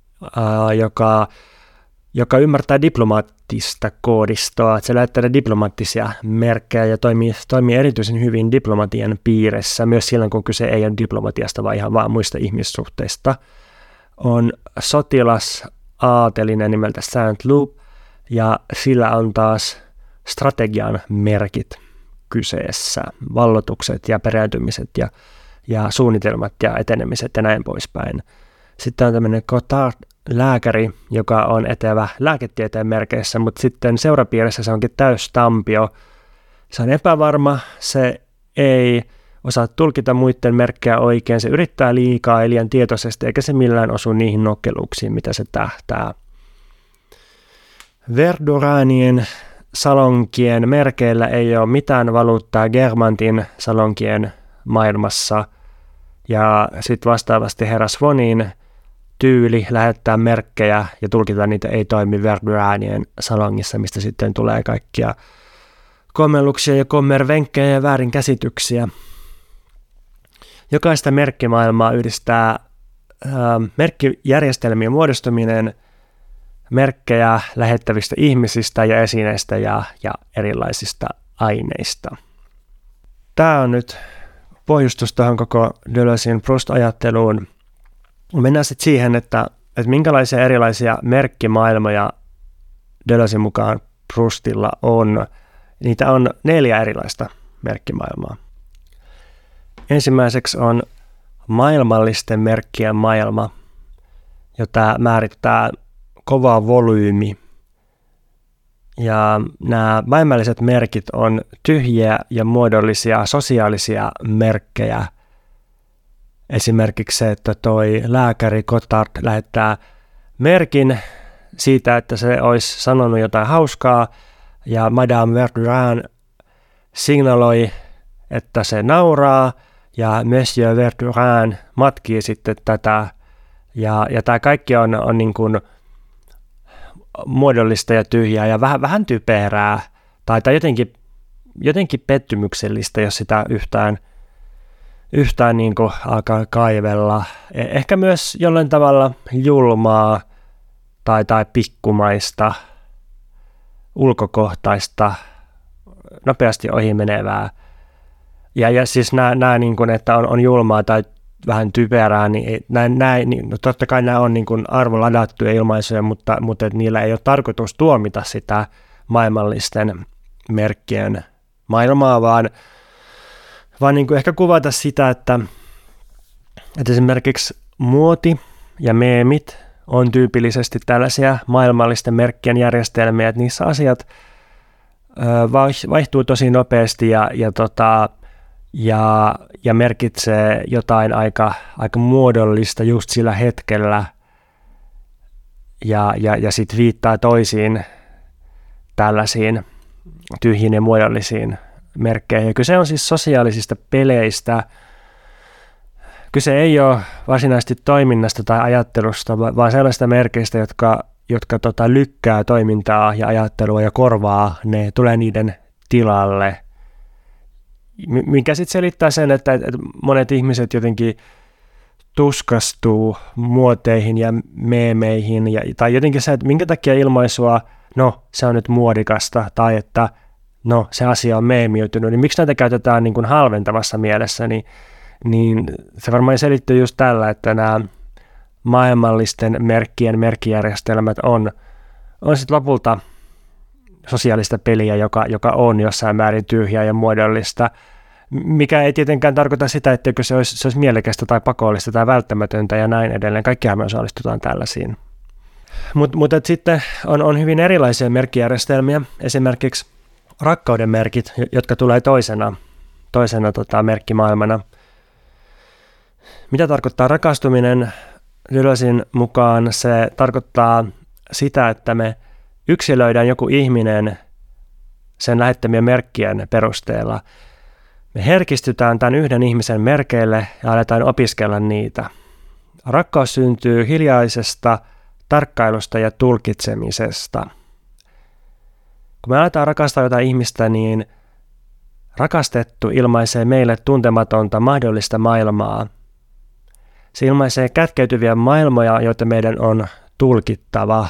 joka, joka ymmärtää diplomaattista koodistoa, että se lähettää diplomaattisia merkkejä ja toimii, toimii erityisen hyvin diplomatian piirissä, myös silloin kun kyse ei ole diplomatiasta, vaan ihan vaan muista ihmissuhteista. On sotilas aatelinen nimeltä Saint-Loup, ja sillä on taas strategian merkit kyseessä, vallotukset ja pereytymiset ja ja suunnitelmat ja etenemiset ja näin poispäin. Sitten on tämmöinen Cotard-lääkäri, joka on etevä lääketieteen merkeissä, mutta sitten seurapiirissä se onkin täystampio. Se on epävarma, se ei osaa tulkita muiden merkkejä oikein, se yrittää liikaa ja liian tietoisesti, eikä se millään osu niihin nokkeluuksiin, mitä se tähtää. Verduranien salonkien merkeillä ei ole mitään valuuttaa Germantin salonkien maailmassa. Ja sitten vastaavasti herra Swonin tyyli lähettää merkkejä ja tulkita niitä ei toimi Verduranien salongissa, mistä sitten tulee kaikkia kommelluksia ja kommervenkkejä ja väärinkäsityksiä. Jokaista merkkimaailmaa yhdistää äh, merkkijärjestelmien muodostuminen merkkejä lähettävistä ihmisistä ja esineistä ja, ja erilaisista aineista. Tämä on nyt pohjustus tuohon koko Deleuzin Proust-ajatteluun. Mennään sitten siihen, että, että minkälaisia erilaisia merkkimaailmoja Deleuzin mukaan Proustilla on. Niitä on neljä erilaista merkkimaailmaa. Ensimmäiseksi on maailmallisten merkkien maailma, jota määrittää kova volyymi. Ja nämä maailmalliset merkit on tyhjiä ja muodollisia sosiaalisia merkkejä. Esimerkiksi se, että toi lääkäri Cotard lähettää merkin siitä, että se olisi sanonut jotain hauskaa, ja Madame Verdurin signaloi, että se nauraa, ja Monsieur Verdurin matkii sitten tätä. Ja, ja tämä kaikki on, on niin kuin muodollista ja tyhjää ja vähän, vähän typerää tai, tai jotenkin, jotenkin pettymyksellistä, jos sitä yhtään, yhtään niin kuin alkaa kaivella. Ehkä myös jollain tavalla julmaa tai, tai pikkumaista, ulkokohtaista, nopeasti ohi menevää. Ja, ja siis nämä, nämä niin kuin, että on, on julmaa tai vähän typerää, niin, näin, näin, niin no totta kai nämä on niin kuin arvoladattuja ilmaisuja, mutta, mutta et niillä ei ole tarkoitus tuomita sitä maailmallisten merkkien maailmaa, vaan, vaan niin kuin ehkä kuvata sitä, että, että esimerkiksi muoti ja meemit on tyypillisesti tällaisia maailmallisten merkkien järjestelmiä, että niissä asiat vaihtuu tosi nopeasti ja, ja, tota, ja, ja merkitsee jotain aika, aika muodollista just sillä hetkellä ja, ja, ja sitten viittaa toisiin tällaisiin tyhjiin ja muodollisiin merkkeihin. Ja kyse on siis sosiaalisista peleistä. Kyse ei ole varsinaisesti toiminnasta tai ajattelusta, vaan sellaista merkeistä, jotka, jotka tota, lykkää toimintaa ja ajattelua ja korvaa ne, tulee niiden tilalle. Mikä sitten selittää sen, että, että monet ihmiset jotenkin tuskastuu muoteihin ja meemeihin, ja, tai jotenkin se, että minkä takia ilmaisua, no se on nyt muodikasta, tai että no se asia on meemiytynyt, niin miksi näitä käytetään niin kuin halventavassa mielessä, niin niin se varmaan selittyy just tällä, että nämä maailmallisten merkkien merkkijärjestelmät on, on sitten lopulta sosiaalista peliä, joka, joka on jossain määrin tyhjää ja muodollista, mikä ei tietenkään tarkoita sitä, etteikö se olisi, se olisi mielekästä tai pakollista tai välttämätöntä ja näin edelleen. Kaikkihan me osallistutaan tällaisiin. Mutta mut sitten on, on hyvin erilaisia merkkijärjestelmiä, esimerkiksi rakkauden merkit, jotka tulee toisena, toisena tota, merkkimaailmana. Mitä tarkoittaa rakastuminen? Deleuzen mukaan se tarkoittaa sitä, että me yksilöidään joku ihminen sen lähettämien merkkien perusteella. Me herkistytään tämän yhden ihmisen merkeille ja aletaan opiskella niitä. Rakkaus syntyy hiljaisesta tarkkailusta ja tulkitsemisesta. Kun me aletaan rakastaa jotain ihmistä, niin rakastettu ilmaisee meille tuntematonta mahdollista maailmaa. Se ilmaisee kätkeytyviä maailmoja, joita meidän on tulkittava.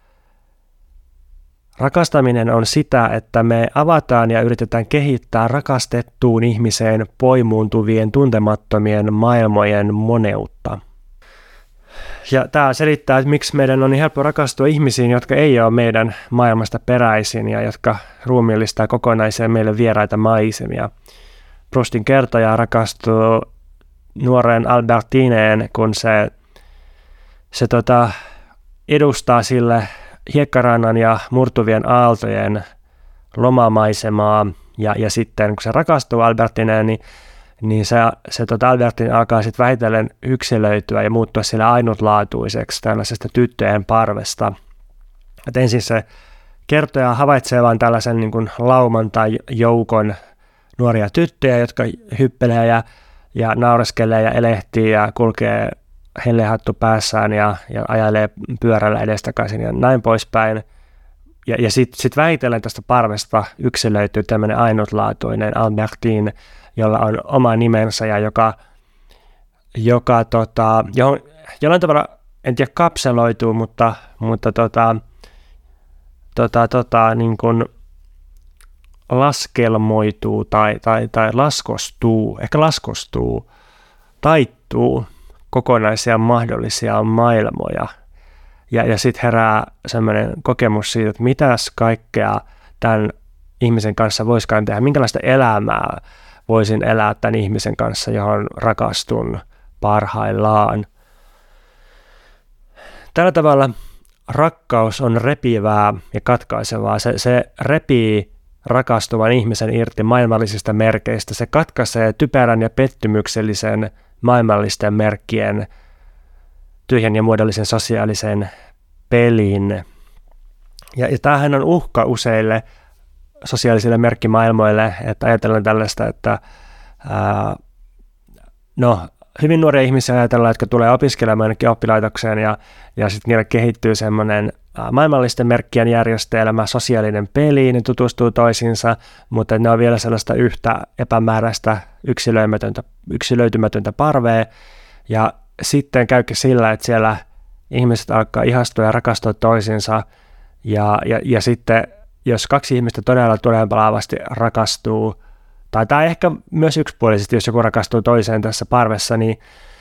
Rakastaminen on sitä, että me avataan ja yritetään kehittää rakastettuun ihmiseen poimuuntuvien tuntemattomien maailmojen moneutta. Ja tämä selittää, että miksi meidän on niin helppo rakastua ihmisiin, jotka ei ole meidän maailmasta peräisin ja jotka ruumiillistaa kokonaisia meille vieraita maisemia. Proustin kertoja rakastuu nuoreen Albertineen, kun se, se tota, edustaa sille hiekkarannan ja murtuvien aaltojen lomamaisemaa, ja, ja sitten kun se rakastuu Albertineen, niin, niin se, se tota Albertin alkaa sitten vähitellen yksilöityä ja muuttua sille ainutlaatuiseksi tällaisesta tyttöjen parvesta. Et ensin se kertoja havaitsee vain tällaisen niin kuin lauman tai joukon nuoria tyttöjä, jotka hyppelee ja ja naureskelee ja elehtii ja kulkee hellehattu päässään ja, ja ajelee pyörällä edestakaisin ja näin poispäin. Ja, ja sitten sit väitellen tästä parvesta yksilöityy tämmöinen ainutlaatuinen Albertine, jolla on oma nimensä ja joka, joka tota, johon, jollain tavalla, en tiedä kapseloituu, mutta, mutta tota, tota, tota, niin kuin laskelmoituu tai, tai, tai laskostuu, ehkä laskostuu, taittuu kokonaisia mahdollisia maailmoja. Ja, ja sitten herää semmoinen kokemus siitä, että mitäs kaikkea tämän ihmisen kanssa voisikaan tehdä, minkälaista elämää voisin elää tämän ihmisen kanssa, johon rakastun parhaillaan. Tällä tavalla rakkaus on repivää ja katkaisevaa. Se, se repii rakastuvan ihmisen irti maailmallisista merkeistä. Se katkaisee typerän ja pettymyksellisen maailmallisten merkkien tyhjän ja muodollisen sosiaalisen pelin. Ja, ja tämähän on uhka useille sosiaalisille merkkimaailmoille, että ajatellaan tällaista, että ää, no, hyvin nuoria ihmisiä ajatellaan, jotka tulee opiskelemaan jonnekin oppilaitokseen ja, ja sitten niille kehittyy semmoinen maailmallisten merkkien järjestelmä, sosiaalinen peli, ne tutustuu toisiinsa, mutta ne on vielä sellaista yhtä epämääräistä yksilöimätöntä, yksilöitymätöntä parvea. Ja sitten käykin sillä, että siellä ihmiset alkaa ihastua ja rakastua toisiinsa. Ja, ja, ja sitten jos kaksi ihmistä todella tulenpalaavasti rakastuu, tai, tai ehkä myös yksipuolisesti, jos joku rakastuu toiseen tässä parvessa, niin,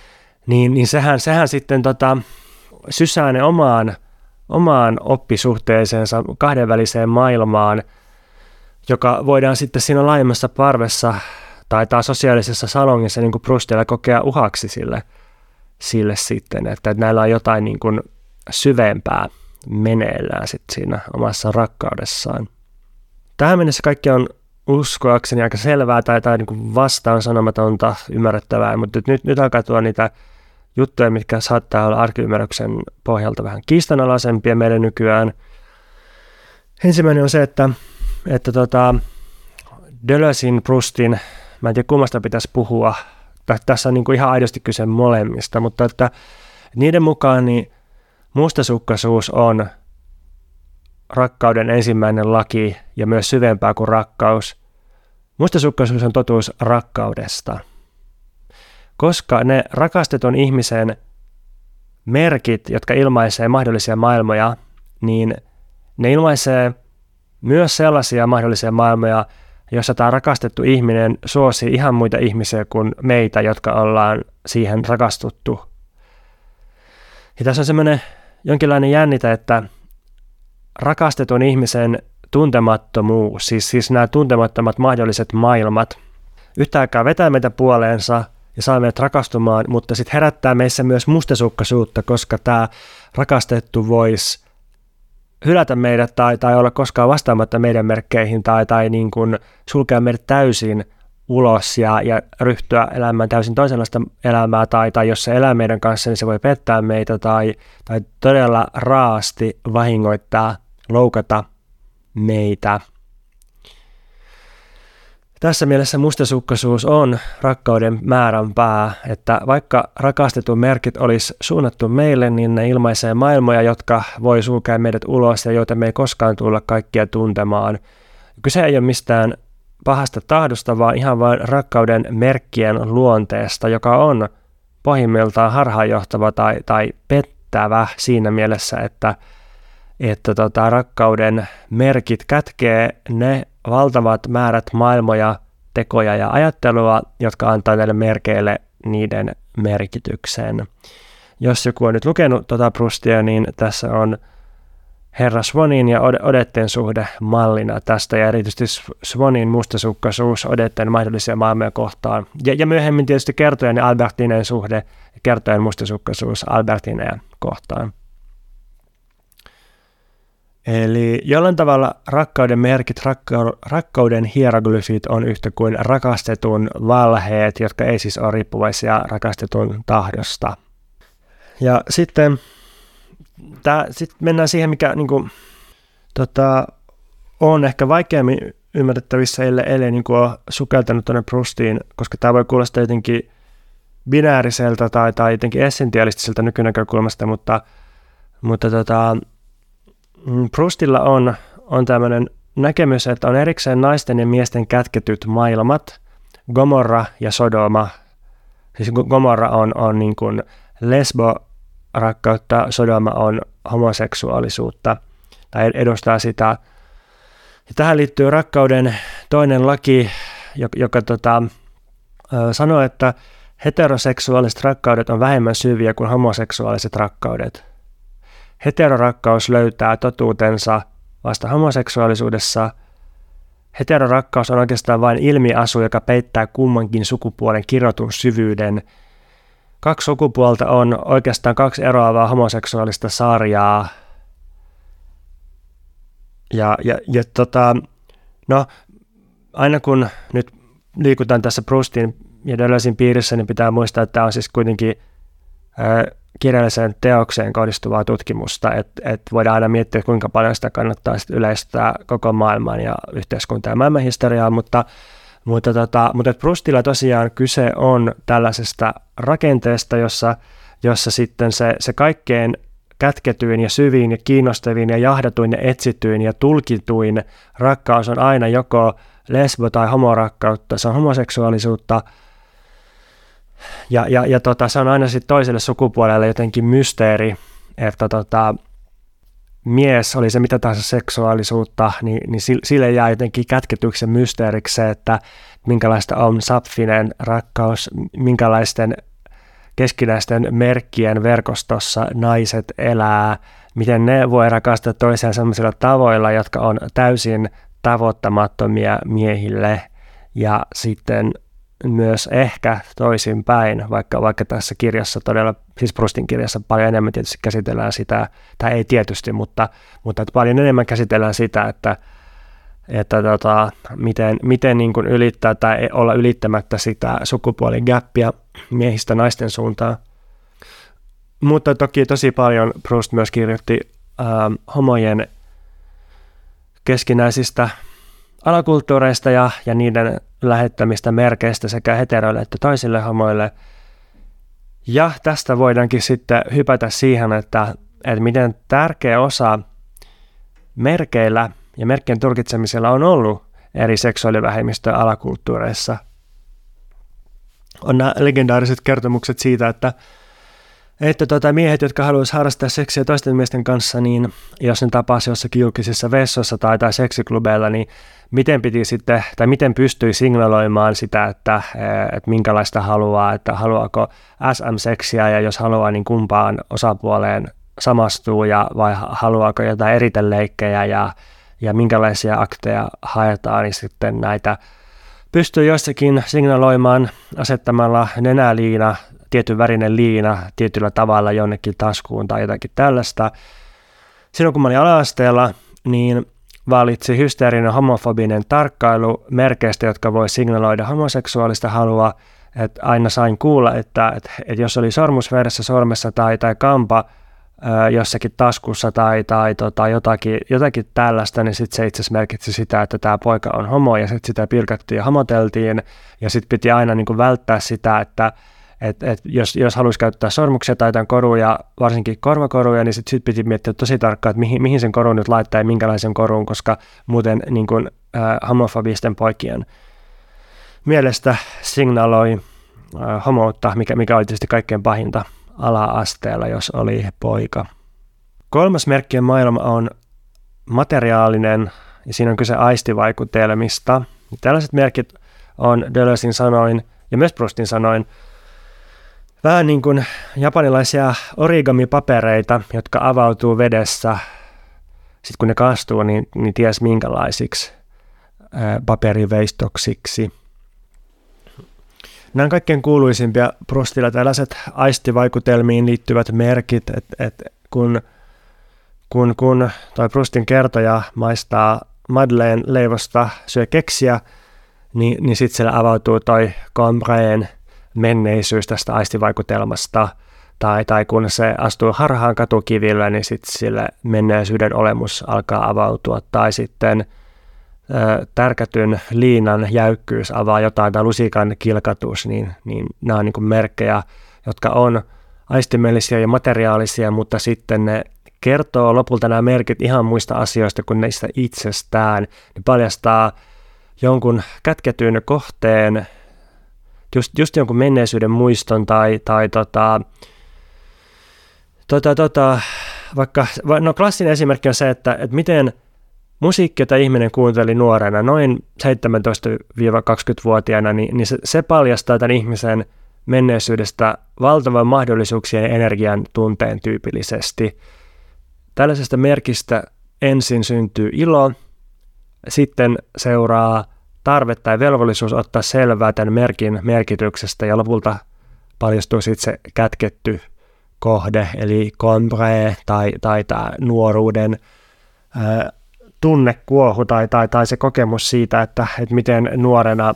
niin, niin sehän, sehän sitten tota, sysää ne omaan, omaan oppisuhteeseensa kahdenväliseen maailmaan, joka voidaan sitten siinä laajemmassa parvessa tai taas sosiaalisessa salongissa niin kuin Proustilla kokea uhaksi sille, sille sitten, että näillä on jotain niin kuin syvempää meneillään sitten siinä omassa rakkaudessaan. Tähän mennessä kaikki on uskoakseni aika selvää tai, tai niin kuin vastaan sanomatonta ymmärrettävää, mutta nyt, nyt alkaa tulla niitä juttuja, mitkä saattaa olla arkiymmärryksen pohjalta vähän kiistanalaisempia meille nykyään. Ensimmäinen on se, että, että tota, Deleuzen, Proustin, mä en tiedä kummasta pitäisi puhua, tässä on niin kuin ihan aidosti kyse molemmista, mutta että niiden mukaan niin mustasukkaisuus on rakkauden ensimmäinen laki ja myös syvempää kuin rakkaus. Mustasukkaisuus on totuus rakkaudesta. Koska ne rakastetun ihmisen merkit, jotka ilmaisee mahdollisia maailmoja, niin ne ilmaisee myös sellaisia mahdollisia maailmoja, jossa tämä rakastettu ihminen suosii ihan muita ihmisiä kuin meitä, jotka ollaan siihen rakastuttu. Ja tässä on semmoinen jonkinlainen jännite, että rakastetun ihmisen tuntemattomuus, siis, siis nämä tuntemattomat mahdolliset maailmat, yhtäkään vetää meitä puoleensa ja saa meidät rakastumaan, mutta sitten herättää meissä myös mustasukkaisuutta, koska tämä rakastettu voisi hylätä meidät tai, tai olla koskaan vastaamatta meidän merkkeihin tai, tai niin kuin sulkea meidät täysin ulos ja, ja ryhtyä elämään täysin toisenlaista elämää tai, tai jos se elää meidän kanssa, niin se voi pettää meitä tai, tai todella raasti vahingoittaa, loukata meitä. Tässä mielessä mustasukkaisuus on rakkauden määränpää, että vaikka rakastetun merkit olisi suunnattu meille, niin ne ilmaisee maailmoja, jotka voi sulkea meidät ulos ja joita me ei koskaan tulla kaikkia tuntemaan. Kyse ei ole mistään pahasta tahdosta, vaan ihan vain rakkauden merkkien luonteesta, joka on pohjimmiltaan harhaanjohtava tai, tai pettävä siinä mielessä, että, että tota, rakkauden merkit kätkee ne valtavat määrät maailmoja, tekoja ja ajattelua, jotka antaa näille merkeille niiden merkityksen. Jos joku on nyt lukenut tuota Proustia, niin tässä on herra Swannin ja Odetteen suhde mallina tästä, ja erityisesti Swannin mustasukkaisuus Odetteen mahdollisia maailmoja kohtaan. Ja, ja myöhemmin tietysti kertojan ja Albertineen suhde, kertojan mustasukkaisuus Albertineen kohtaan. Eli jollain tavalla rakkauden merkit, rakka- rakkauden hieroglyfit on yhtä kuin rakastetun valheet, jotka ei siis ole riippuvaisia rakastetun tahdosta. Ja sitten tää, sit mennään siihen, mikä niin kuin, tota, on ehkä vaikeammin ymmärrettävissä, ellei, ellei niin kuin ole sukeltanut tuonne Proustiin, koska tämä voi kuulostaa jotenkin binääriseltä tai, tai jotenkin essentialistiselta nykynäkökulmasta, mutta, mutta tota, Proustilla on, on tämmöinen näkemys, että on erikseen naisten ja miesten kätketyt maailmat, Gomorra ja Sodoma. Siis Gomorra on, on niin kuin lesbo-rakkautta, Sodoma on homoseksuaalisuutta tai edustaa sitä. Ja tähän liittyy rakkauden toinen laki, joka, joka tota, sanoo, että heteroseksuaaliset rakkaudet on vähemmän syviä kuin homoseksuaaliset rakkaudet. Heterorakkaus löytää totuutensa vasta homoseksuaalisuudessa. Heterorakkaus on oikeastaan vain ilmiasu, joka peittää kummankin sukupuolen kirotun syvyyden. Kaksi sukupuolta on oikeastaan kaksi eroavaa homoseksuaalista sarjaa. Ja, ja, ja tota, no, aina kun nyt liikutaan tässä Proustin ja Deleuzen piirissä, niin pitää muistaa, että tämä on siis kuitenkin ää, kirjalliseen teokseen kohdistuvaa tutkimusta, että et voidaan aina miettiä, kuinka paljon sitä kannattaa sit yleistää koko maailman ja yhteiskunta- ja maailmanhistoriaa, mutta, mutta, tota, mutta Proustilla tosiaan kyse on tällaisesta rakenteesta, jossa, jossa sitten se, se kaikkein kätketyin ja syviin ja kiinnostavin ja jahdatuin ja etsityin ja tulkituin rakkaus on aina joko lesbo- tai homorakkautta, se on homoseksuaalisuutta. Ja, ja, ja tota, se on aina sitten toiselle sukupuolelle jotenkin mysteeri, että tota, mies, oli se mitä tahansa seksuaalisuutta, niin, niin sille jää jotenkin kätketyksi mysteeriksi se, että minkälaista on sapfinen rakkaus, minkälaisten keskinäisten merkkien verkostossa naiset elää, miten ne voi rakastaa toisiaan sellaisilla tavoilla, jotka on täysin tavoittamattomia miehille, ja sitten myös ehkä toisinpäin, vaikka, vaikka tässä kirjassa todella, siis Proustin kirjassa paljon enemmän tietysti käsitellään sitä, tai ei tietysti, mutta, mutta että paljon enemmän käsitellään sitä, että, että tota, miten, miten niin kuin ylittää tai olla ylittämättä sitä sukupuoligäppiä miehistä naisten suuntaan. Mutta toki tosi paljon Proust myös kirjoitti ähm, homojen keskinäisistä alakulttuureista ja, ja niiden lähettämistä merkeistä sekä heteroille että toisille homoille. Ja tästä voidaankin sitten hypätä siihen, että, että miten tärkeä osa merkeillä ja merkkien tulkitsemisella on ollut eri seksuaalivähemmistöjen alakulttuureissa. On nämä legendaariset kertomukset siitä, että Että tuota, miehet, jotka haluaisivat harrastaa seksiä toisten miesten kanssa, niin jos ne tapasi jossakin julkisissa vessoissa tai, tai seksiklubeilla, niin miten piti sitten, tai miten pystyi signaloimaan sitä, että, että minkälaista haluaa, että haluaako S M-seksiä ja jos haluaa, niin kumpaan osapuoleen samastuu ja vai haluaako jotain eriteleikkejä ja, ja minkälaisia akteja haetaan, niin sitten näitä pystyy jossakin signaloimaan asettamalla nenäliina, tietyn värinen liina tietyllä tavalla jonnekin taskuun tai jotakin tällaista. Silloin kun mä olin ala-asteella, niin valitsi hysteerinen homofobinen tarkkailu merkeistä, jotka voi signaloida homoseksuaalista halua. Että aina sain kuulla, että, että, että jos oli sormus vieressä sormessa tai, tai kampa ö, jossakin taskussa tai, tai tota, jotakin, jotakin tällaista, niin sitten se itse asiassa merkitsi sitä, että tämä poika on homo ja sitten sitä pilkattiin ja homoteltiin ja sitten piti aina niin kuin välttää sitä, että Et, et jos, jos haluaisi käyttää sormuksia tai jotain koruja, varsinkin korvakoruja, niin sitten sit piti miettiä tosi tarkkaan, että mihin, mihin sen korun nyt laittaa ja minkälaisen korun, koska muuten niin kun, äh, homofobisten poikien mielestä signaloi äh, homoutta, mikä, mikä oli tietysti kaikkein pahinta ala-asteella, jos oli poika. Kolmas merkkien maailma on materiaalinen, ja siinä on kyse aistivaikutelmista. Tällaiset merkit on Deleuzen sanoin, ja myös Proustin sanoin, vähän niin kuin japanilaisia origami-papereita, jotka avautuu vedessä. Sitten kun ne kastuu, niin, niin ties minkälaisiksi ää, paperiveistoksiksi. Nämä on kaikkein kuuluisimpia Proustilla tällaiset aistivaikutelmiin liittyvät merkit, että et kun, kun, kun toi Proustin kertoja maistaa Madeleine leivosta, syö keksiä, niin, niin sitten siellä avautuu toi Combreen menneisyys tästä aistivaikutelmasta, tai, tai kun se astuu harhaan katukivillä, niin sitten sille menneisyyden olemus alkaa avautua, tai sitten ö, tärkätyn liinan jäykkyys avaa jotain, tai lusikan kilkatus, niin, niin nämä on niin kuin merkkejä, jotka on aistimellisia ja materiaalisia, mutta sitten ne kertoo lopulta nämä merkit ihan muista asioista kuin niistä itsestään, ne paljastaa jonkun kätketyn kohteen, Just, just jonkun menneisyyden muiston tai, tai tota, tota, tota, vaikka, no klassinen esimerkki on se, että, että miten musiikki, jota ihminen kuunteli nuorena, noin seitsemäntoista–kaksikymmentävuotiaana, niin, niin se, se paljastaa tämän ihmisen menneisyydestä valtavan mahdollisuuksien ja energian tunteen tyypillisesti. Tällaisesta merkistä ensin syntyy ilo, sitten seuraa tarve tai velvollisuus ottaa selvää tämän merkin merkityksestä ja lopulta paljastuu sitten se kätketty kohde, eli combré tai, tai tämä nuoruuden ää, tunnekuohu tai, tai, tai se kokemus siitä, että, että miten nuorena,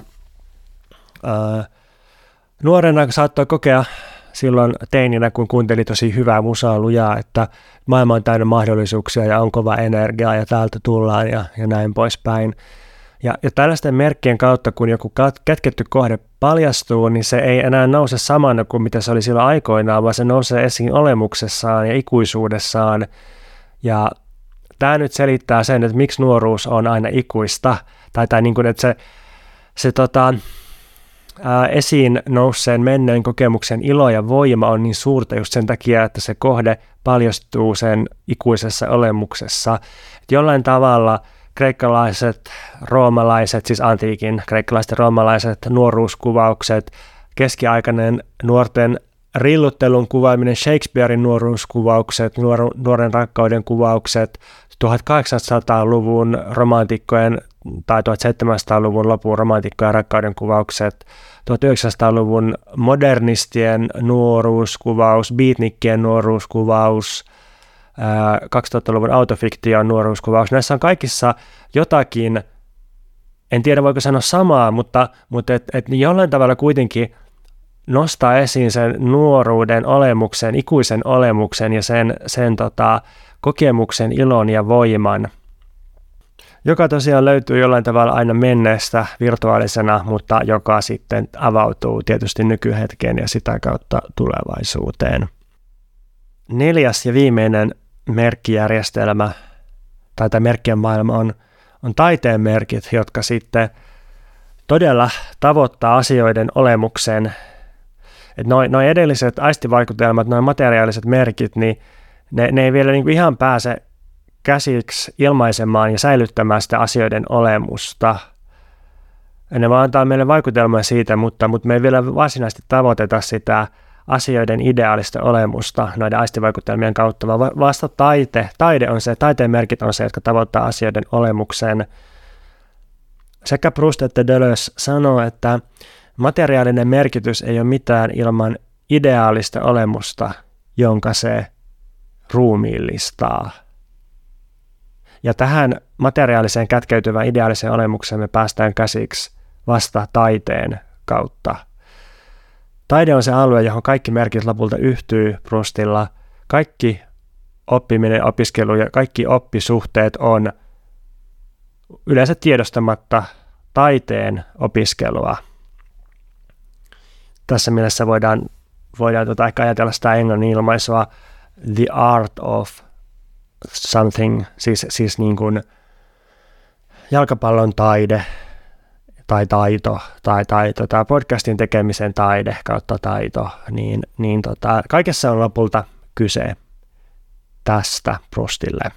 ää, nuorena saattoi kokea silloin teininä, kun kuunteli tosi hyvää musaa lujaa, että maailma on täynnä mahdollisuuksia ja on kova energiaa ja täältä tullaan ja, ja näin poispäin. Ja, ja tällaisten merkkien kautta, kun joku kätketty kohde paljastuu, niin se ei enää nouse samana kuin mitä se oli silloin aikoinaan, vaan se nousee esiin olemuksessaan ja ikuisuudessaan. Ja tämä nyt selittää sen, että miksi nuoruus on aina ikuista, tai, tai niin kuin, että se, se tota, ää, esiin nousseen menneen kokemuksen ilo ja voima on niin suurta just sen takia, että se kohde paljastuu sen ikuisessa olemuksessa. Et jollain tavalla kreikkalaiset, roomalaiset, siis antiikin kreikkalaiset ja roomalaiset nuoruuskuvaukset, keskiaikainen nuorten rilluttelun kuvaaminen, Shakespearein nuoruuskuvaukset, nuor- nuoren rakkauden kuvaukset, tuhatkahdeksansataaluvun romantikkojen tai tuhatseitsemänsataaluvun lopun romantikkojen rakkauden kuvaukset, tuhatyhdeksänsataaluvun modernistien nuoruuskuvaus, beatnikkien nuoruuskuvaus, kaksituhattaluvun autofiktion nuoruuskuvaus. Näissä on kaikissa jotakin, en tiedä voiko sanoa samaa, mutta, mutta et, et jollain tavalla kuitenkin nostaa esiin sen nuoruuden olemuksen, ikuisen olemuksen ja sen, sen tota, kokemuksen, ilon ja voiman, joka tosiaan löytyy jollain tavalla aina menneestä virtuaalisena, mutta joka sitten avautuu tietysti nykyhetkeen ja sitä kautta tulevaisuuteen. Neljäs ja viimeinen merkkijärjestelmä tai tämä merkkien maailma on, on taiteen merkit, jotka sitten todella tavoittaa asioiden olemuksen. Että noi, noi edelliset aistivaikutelmat, noi materiaaliset merkit, niin ne, ne ei vielä niin kuin ihan pääse käsiksi ilmaisemaan ja säilyttämään sitä asioiden olemusta. Ja ne vaan antaa meille vaikutelmaa siitä, mutta, mutta me ei vielä varsinaisesti tavoiteta sitä asioiden ideaalista olemusta noiden aistivaikutelmien kautta, vaan vasta taite, taide on se, taiteen merkit on se, jotka tavoittaa asioiden olemuksen. Sekä Proust että Deleuze sanoo, että materiaalinen merkitys ei ole mitään ilman ideaalista olemusta, jonka se ruumiillistaa. Ja tähän materiaaliseen kätkeytyvään ideaaliseen olemukseen me päästään käsiksi vasta taiteen kautta. Taide on se alue, johon kaikki merkit lopulta yhtyy Proustilla. Kaikki oppiminen, opiskelu ja kaikki oppisuhteet on yleensä tiedostamatta taiteen opiskelua. Tässä mielessä voidaan, voidaan tota ehkä ajatella sitä englannin ilmaisua the art of something, siis, siis niin kuin jalkapallon taide tai taito tai, tai tota podcastin tekemisen taide kautta taito, niin, niin tota, kaikessa on lopulta kyse tästä Proustille.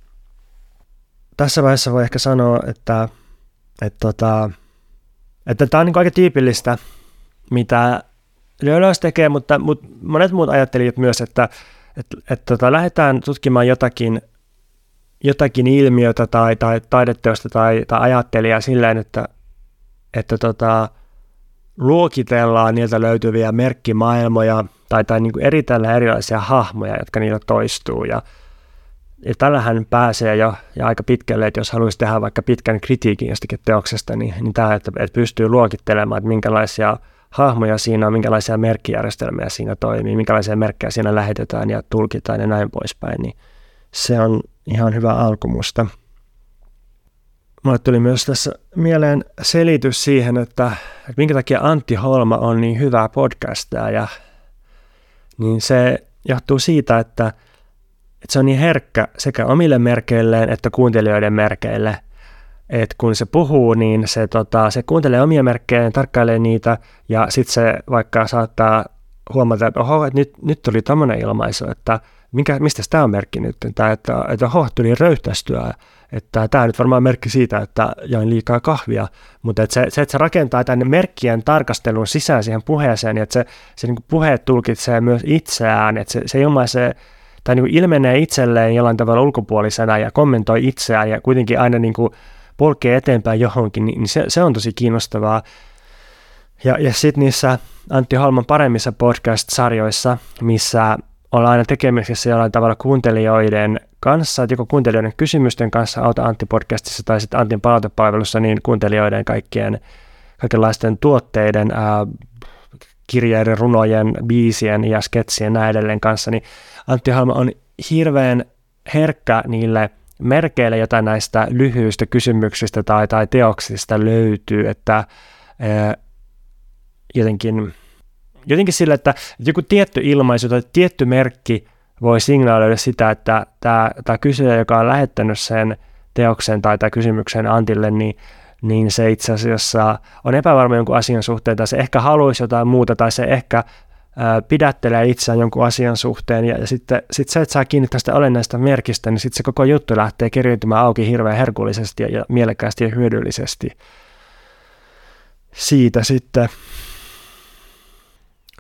Tässä vaiheessa voi ehkä sanoa, että että, tota, että tämä on niin aika tyypillistä, mitä Deleuze tekee, mutta, mutta monet muut ajattelijat myös, että että, että tota, lähdetään tutkimaan jotakin, jotakin ilmiötä tai, tai taideteosta tai, tai ajattelijaa silleen, että, että tota, luokitellaan niiltä löytyviä merkkimaailmoja tai, tai niin kuin eritellään erilaisia hahmoja, jotka niillä toistuu. Ja, ja tällähän pääsee jo ja aika pitkälle, että jos haluaisi tehdä vaikka pitkän kritiikin jostakin teoksesta, niin, niin tämä, että, että pystyy luokittelemaan, että minkälaisia hahmoja siinä on, minkälaisia merkkijärjestelmiä siinä toimii, minkälaisia merkkejä siinä lähetetään ja tulkitaan ja näin poispäin, niin se on ihan hyvä alku musta. Mulle tuli myös tässä mieleen selitys siihen, että, että minkä takia Antti Holma on niin hyvä podcastaja, niin se johtuu siitä, että, että se on niin herkkä sekä omille merkeilleen että kuuntelijoiden merkeille. Että kun se puhuu, niin se, tota, se kuuntelee omia merkkejä, tarkkailee niitä ja sitten se vaikka saattaa huomata, että oho, että nyt, nyt tuli tämmöinen ilmaisu, että minkä, mistä tämä on merkki nyt, että, että, että oho, tuli röyhtäistyä, että tämä nyt varmaan merkki siitä, että join liikaa kahvia, mutta että se, se, että se rakentaa tämän merkkien tarkastelun sisään siihen puheeseen, niin että se, se niin kuin puhe tulkitsee myös itseään, että se, se ilmaisee tai niin kuin ilmenee itselleen jollain tavalla ulkopuolisena ja kommentoi itseään ja kuitenkin aina niin kuin polkee eteenpäin johonkin, niin se, se on tosi kiinnostavaa. Ja, ja sitten niissä Antti Holman paremmissa podcast-sarjoissa, missä ollaan aina tekemisissä jollain tavalla kuuntelijoiden kanssa, että joko kuuntelijoiden kysymysten kanssa Auta Antti-podcastissa tai sitten Antin palautepalvelussa, niin kuuntelijoiden kaikkien kaikenlaisten tuotteiden, ää, kirjeiden, runojen, biisien ja sketsien näin edelleen kanssa, niin Antti Holma on hirveän herkkä niille merkeille, jotain näistä lyhyistä kysymyksistä tai, tai teoksista löytyy, että ää, jotenkin, jotenkin sillä, että joku tietty ilmaisu tai tietty merkki voi signaaloida sitä, että tämä, tämä kysyjä, joka on lähettänyt sen teoksen tai tämän kysymyksen Antille, niin, niin se itse asiassa on epävarma jonkun asian suhteen, tai se ehkä haluaisi jotain muuta, tai se ehkä ää, pidättelee itseään jonkun asian suhteen, ja, ja sitten sit se, että saa kiinni tästä olennaista merkistä, niin sitten se koko juttu lähtee keriytymään auki hirveän herkullisesti ja, ja mielekkäästi ja hyödyllisesti. Siitä sitten.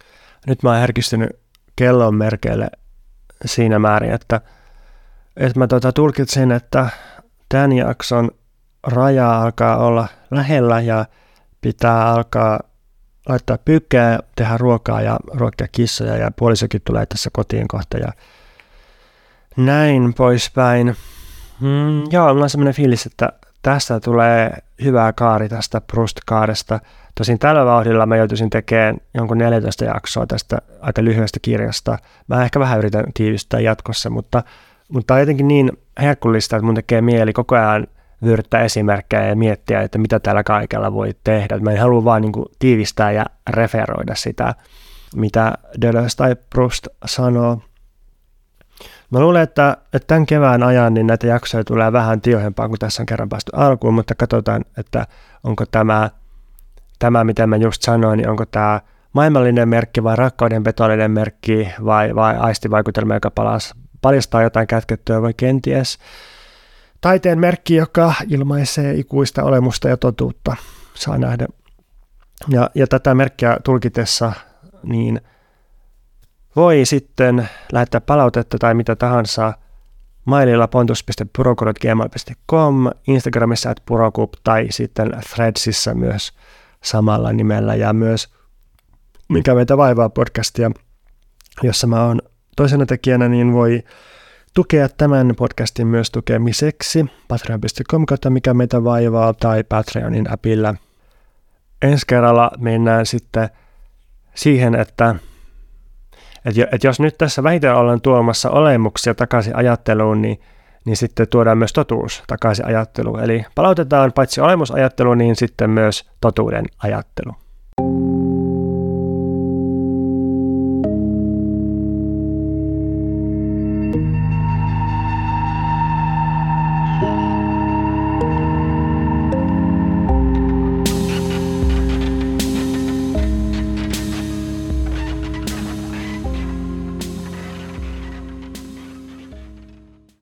nyt mä oon herkistynyt kellon merkeille siinä määrin, että, että mä tota tulkitsin, että tämän jakson raja alkaa olla lähellä ja pitää alkaa laittaa pyykkää, tehdä ruokaa ja ruokkia kissoja ja puolisokin tulee tässä kotiin kohta ja näin poispäin. Mm, joo, mulla on semmoinen fiilis, että tästä tulee hyvää kaari tästä Proust-kaaresta. Tosin tällä vauhdilla mä joutuisin tekemään jonkun neljätoista jaksoa tästä aika lyhyestä kirjasta. Mä ehkä vähän yritän tiivistää jatkossa, mutta, mutta on jotenkin niin herkullista, että mun tekee mieli koko ajan vyöryttää esimerkkejä ja miettiä, että mitä täällä kaikella voi tehdä. Mä en halua vaan niin kuin tiivistää ja referoida sitä, mitä Deleuze tai Proust sanoo. Mä luulen, että, että tämän kevään ajan niin näitä jaksoja tulee vähän tiohempaa, kun tässä on kerran päästy alkuun, mutta katsotaan, että onko tämä, tämä mitä mä just sanoin, niin onko tämä maailmallinen merkki vai rakkauden betollinen merkki vai, vai aistivaikutelma, joka palas, paljastaa jotain kätkettyä vai kenties taiteen merkki, joka ilmaisee ikuista olemusta ja totuutta, saa nähdä. Ja, ja tätä merkkiä tulkitessa niin voi sitten lähettää palautetta tai mitä tahansa maililla pontus piste purokub ät gmail piste com, Instagramissa at purokub tai sitten Threadsissa myös samalla nimellä ja myös Mikä meitä vaivaa podcastia, jossa mä oon toisena tekijänä, niin voi tukea tämän podcastin myös tukemiseksi patreon piste com kautta Mikä meitä vaivaa tai Patreonin appilla. Ensi kerralla mennään sitten siihen, että että jos nyt tässä vähitellen ollaan tuomassa olemuksia takaisin ajatteluun, niin, niin sitten tuodaan myös totuus takaisin ajatteluun. Eli palautetaan paitsi olemusajattelu, niin sitten myös totuuden ajattelu.